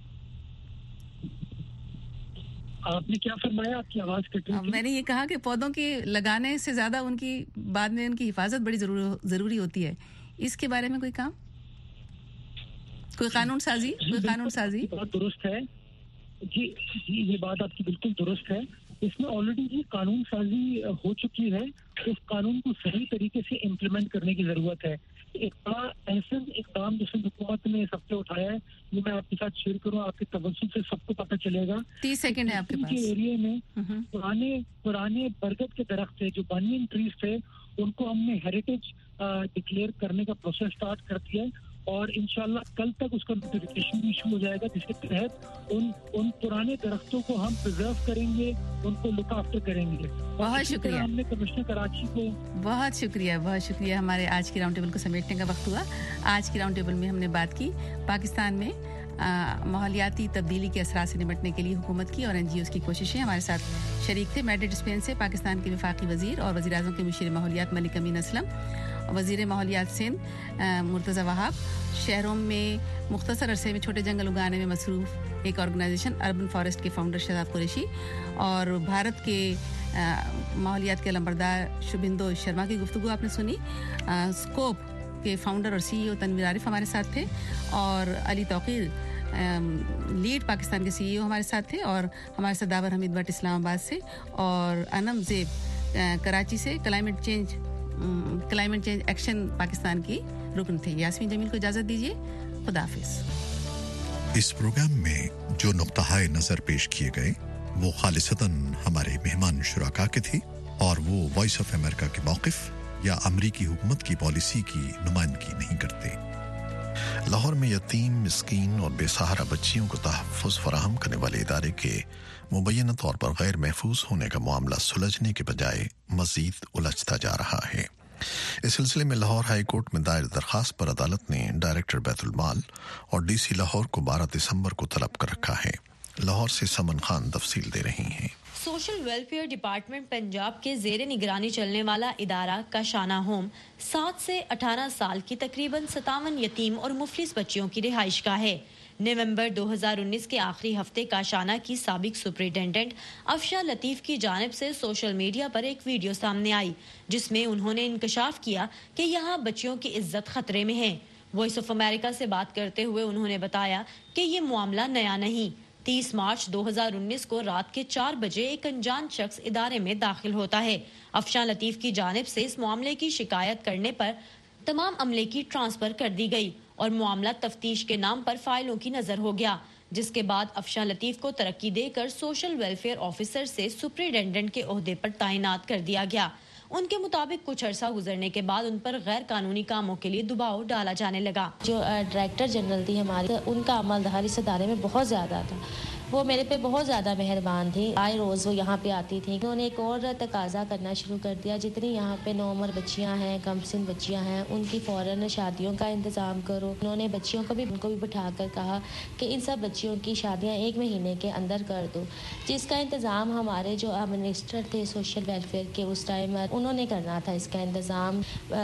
आपने क्या फरमाया? आपकी आवाज कट रही थी। मैंने ये कहा कि पौधों के लगाने से ज्यादा उनकी बाद में उनकी हिफाजत बड़ी जरूरी होती है, इसके बारे में कोई काम, कोई कानून साजी? बात दुरुस्त है जी, ये बात आपकी बिल्कुल दुरुस्त है। इसमें ऑलरेडी ये कानून साजी हो चुकी है, उस कानून को सही तरीके से इम्प्लीमेंट करने की जरूरत है। एक बड़ा अहम इकदाम जिसमें हुकूमत ने सबसे उठाया है, ये मैं आपके साथ शेयर करूँ, आपके तवज्जुह से सबको पता चलेगा। 30 सेकंड है आपके पास। के एरिया में पुराने बरगद के दरख्त थे, जो बनियन ट्रीज थे, उनको हमने हेरिटेज डिक्लेयर करने का प्रोसेस स्टार्ट कर दिया है और इंशाल्लाह कल तक उसका नोटिफिकेशन भी इशू हो जाएगा, जिसके तहत उन पुराने दरख्तों को हम प्रिजर्व करेंगे, उनको लुक आफ्टर करेंगे। बहुत शुक्रिया। हमने कमिश्नर कराची को बहुत शुक्रिया। हमारे आज की राउंड टेबल को समेटने का वक्त हुआ। आज की राउंड टेबल में हमने बात की पाकिस्तान में माहौलियाती तब्दीली के असरात से निपटने के लिए हुकूमत की और NGOs की कोशिशें। हमारे साथ शरीक थे मैड्रिड स्पेन से पाकिस्तान के वफाकी वजीर और वज़ीर आज़म के मुशीर माहौलियात मलिक अमीन असलम, वज़ीर माहौलियात सिंध मुर्तज़ा वहाब, शहरों में मुख्तसर अरसे में छोटे जंगल उगाने में मसरूफ़ एक ऑर्गेनाइजेशन अर्बन फॉरेस्ट के फाउंडर शहजाद कुरैशी, और भारत के माहौलियात के लंबरदार शुभिंदो शर्मा की गुफ्तगू आपने सुनी। स्कोप के फाउंडर और CEO तनवीर आरिफ हमारे साथ थे और अली तौकीर लीड पाकिस्तान के CEO हमारे साथ थे और हमारे साथ दावर हमीद भट्ट इस्लामाबाद से और अनम ज़ेब कराची से क्लाइमेट चेंज एक्शन पाकिस्तान की रुकन थे। यास्मीन जमील को इजाज़त दीजिए, खुदा हाफिज़। इस प्रोग्राम में जो नुक्ता-ए नज़र पेश किए गए वो खालिसतन हमारे मेहमान शुराका के थे और वो वॉइस ऑफ अमेरिका के मौक़िफ़ या अमरीकी हुकूमत की पॉलिसी की नुमाइंदगी नहीं करते। लाहौर में यतीम, मिस्कीन और बेसहारा बच्चियों को तहफ़्फ़ुज़ फराहम करने वाले इदारे के मुबैना तौर पर गैर महफूज होने का मामला सुलझने के बजाय मज़ीद उलझता जा रहा है। इस सिलसिले में लाहौर हाई कोर्ट में दायर दरख्वास्त पर अदालत ने डायरेक्टर बैतुल माल और DC लाहौर को 12 दिसंबर को तलब कर रखा है। लाहौर से समन खान तफसील दे रही हैं। सोशल वेलफेयर डिपार्टमेंट पंजाब के जेर निगरानी चलने वाला इदारा काशाना होम 7 से 18 साल की तकरीबन 57 यतीम और मुफलिस बच्चियों की रिहाइश का है। नवंबर 2019 के आखिरी हफ्ते काशाना की साबिक सुपरिटेंडेंट अफशा लतीफ की जानिब से सोशल मीडिया पर एक वीडियो सामने आई जिसमें उन्होंने इंकशाफ किया कि यहाँ बच्चियों की इज्जत खतरे में है। वॉइस ऑफ अमेरिका से बात करते हुए उन्होंने बताया कि ये मामला नया नहीं। 30 मार्च 2019 को रात के 4 बजे एक अनजान शख्स इदारे में दाखिल होता है। अफशा लतीफ की जानिब से इस मामले की शिकायत करने पर तमाम अमले की ट्रांसफर कर दी गई और मामला तफ्तीश के नाम पर फाइलों की नजर हो गया, जिसके बाद अफशा लतीफ को तरक्की देकर सोशल वेलफेयर ऑफिसर से सुपरिटेंडेंट के ओहदे पर तैनात कर दिया गया। उनके मुताबिक कुछ अरसा गुजरने के बाद उन पर गैर कानूनी कामों के लिए दबाव डाला जाने लगा। जो डायरेक्टर जनरल थी हमारी, उनका अमलदार इस इदारे में बहुत ज़्यादा था। वो मेरे पे बहुत ज़्यादा मेहरबान थी। आए रोज़ वो यहाँ पे आती थी। उन्होंने एक और तकाजा करना शुरू कर दिया, जितनी यहाँ पे नौउम्र बच्चियाँ हैं, कमसिन बच्चियाँ हैं, उनकी फ़ौरन शादियों का इंतज़ाम करो। उन्होंने बच्चियों को भी बिठा कर कहा कि इन सब बच्चियों की शादियाँ 1 महीने के अंदर कर दो, जिसका इंतज़ाम हमारे जो मिनिस्टर थे सोशल वेलफेयर के उस टाइम उन्होंने करना था। इसका इंतज़ाम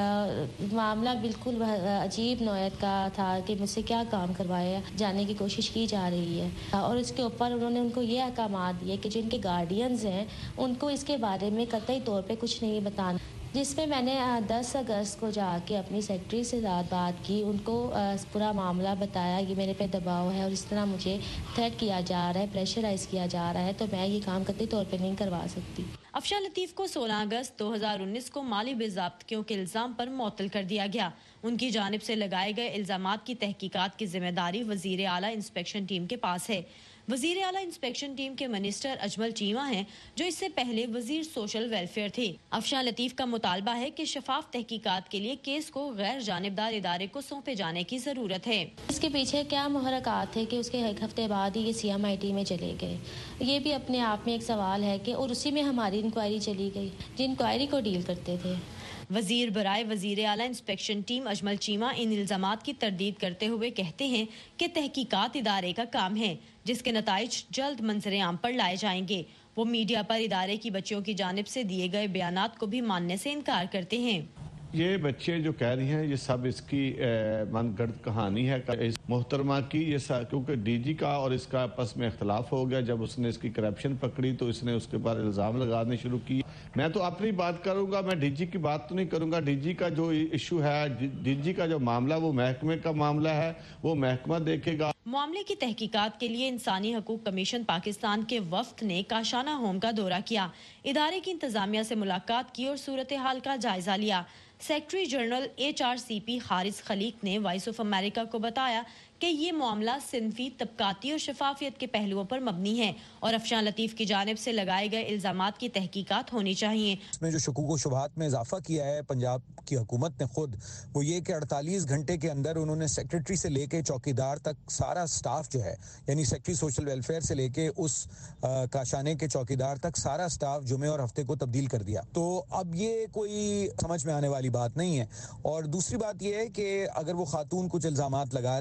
मामला बिल्कुल अजीब नौयत का था कि मुझसे क्या काम करवाया जाने की कोशिश की जा रही है और इसके पर उन्होंने उनको ये अहकामात दिए कि जिनके गार्डियंस हैं उनको इसके बारे में कतई तौर पे कुछ नहीं बताना, जिसमें मैंने 10 अगस्त को जाके अपनी सेक्रेटरी से बात की, उनको पूरा मामला बताया कि मेरे पे दबाव है और इस तरह मुझे थ्रेट किया जा रहा है, प्रेशराइज किया जा रहा है, तो मैं ये काम कतई तौर पे नहीं करवा सकती। अफशा लतीफ को 16 अगस्त 2019 को माली बेज़ाब्तियों के इल्ज़ाम पर मुअत्तल कर दिया गया। उनकी जानिब से लगाए गए इल्ज़ामात की तहकीकात की जिम्मेदारी वज़ीर आला इंस्पेक्शन टीम के पास है। वज़ीर आला इंस्पेक्शन टीम के मिनिस्टर अजमल चीमा हैं, जो इससे पहले वज़ीर सोशल वेलफेयर थे। अफशा लतीफ का मुतालबा है कि शफाफ तहकीकात के लिए केस को गैर जानिबदार इदारे को सौंपे जाने की ज़रूरत है। इसके पीछे क्या मुहर्रकात थे कि उसके एक हफ्ते बाद ही ये CMIT में चले गए, ये भी अपने आप में एक सवाल है कि और उसी में हमारी इंक्वायरी चली गई, जिन इंक्वायरी को डील करते थे। वज़ीर बराए वज़ीर आला इंस्पेक्शन टीम अजमल चीमा इन इल्ज़ामात की तरदीद करते हुए कहते हैं कि तहकीकात इदारे का काम है, जिसके नताइज जल्द मंजर आम पर लाए जाएंगे। वो मीडिया पर इदारे की बच्चियों की जानिब से दिए गए बयानात को भी मानने से इनकार करते हैं। ये बच्चे जो कह रही हैं ये सब इसकी मनगढ़ंत कहानी है इस मोहतरमा की। ये क्योंकि DG का और इसका आपस में इख्तलाफ हो गया, जब उसने इसकी करप्शन पकड़ी तो इसने उसके ऊपर इल्ज़ाम लगाने शुरू किए। मैं तो अपनी बात करूंगा, मैं DG की बात तो नहीं करूंगा। DG का जो इशू है, DG का जो मामला वो महकमे का मामला है, वो महकमा देखेगा। मामले की तहकीकात के लिए इंसानी हकूक कमीशन पाकिस्तान के वफ्द ने काशाना होम का दौरा किया, इदारे की इंतजामिया से मुलाकात की और सूरत हाल का जायजा लिया। Secretary general HRCP Haris Khaleeq ने वॉइस ऑफ अमेरिका को बताया कि ये मामला सिनफी, तबकाती और शफाफियत के पहलुओं पर मबनी है और अफशा लतीफ की जानिब से लगाए गए इल्जामात की तहकीकात होनी चाहिए। इसमें जो शकूक व शुबहात में इजाफा किया है पंजाब की हुकूमत ने खुद, वो ये कि 48 घंटे के अंदर उन्होंने सेक्रेटरी से लेके चौकीदार तक सारा स्टाफ जो है, यानी सेक्रेटरी सोशल वेलफेयर से लेके उस काशाने के चौकीदार तक सारा स्टाफ जुमे और हफ्ते को तब्दील कर दिया। तो अब ये कोई समझ में आने वाली बात नहीं है। और दूसरी बात ये है कि अगर वो खातून कुछ इल्जामात लगा रही हैं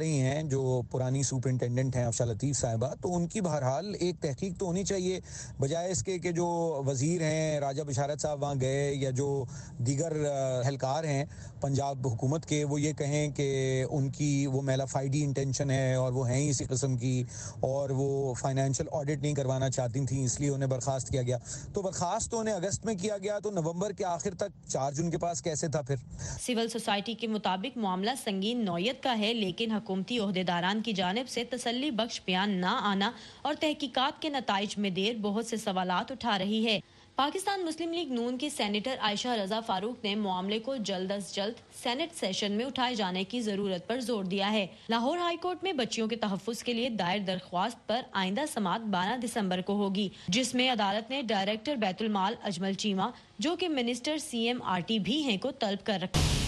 جو پرانی سپرنٹینڈنٹ ہیں افشا لطیف صاحبہ, تو ان کی بہرحال ایک تحقیق تو ہونی چاہیے, بجائے اس کے کہ جو وزیر ہیں راجہ بشارت صاحب وہاں گئے یا جو دیگر اہلکار ہیں پنجاب حکومت کے وہ یہ کہیں کہ ان کی وہ میلا فائڈی انٹینشن ہے اور وہ ہیں ہی اسی قسم کی, اور وہ فائنینشیل آڈٹ نہیں کروانا چاہتی تھیں اس لیے انہیں برخاست کیا گیا. تو برخاست تو انہیں اگست میں کیا گیا, تو نومبر کے آخر تک چارج ان کے پاس کیسے تھا پھر؟ سول سوسائٹی کے مطابق معاملہ سنگین نوعیت کا ہے, لیکن حکومتی عہدیداران کی جانب سے تسلی بخش بیان نہ آنا اور تحقیقات کے نتائج میں دیر بہت سے سوالات اٹھا رہی ہے. پاکستان مسلم لیگ نون کی سینیٹر عائشہ رضا فاروق نے معاملے کو جلد از جلد سینٹ سیشن میں اٹھائے جانے کی ضرورت پر زور دیا ہے. لاہور ہائی کورٹ میں بچیوں کے تحفظ کے لیے دائر درخواست پر آئندہ سماعت 12 دسمبر کو ہوگی, جس میں عدالت نے ڈائریکٹر بیت المال اجمل چیمہ جو کہ منسٹر CMRT بھی ہیں کو طلب کر رکھا.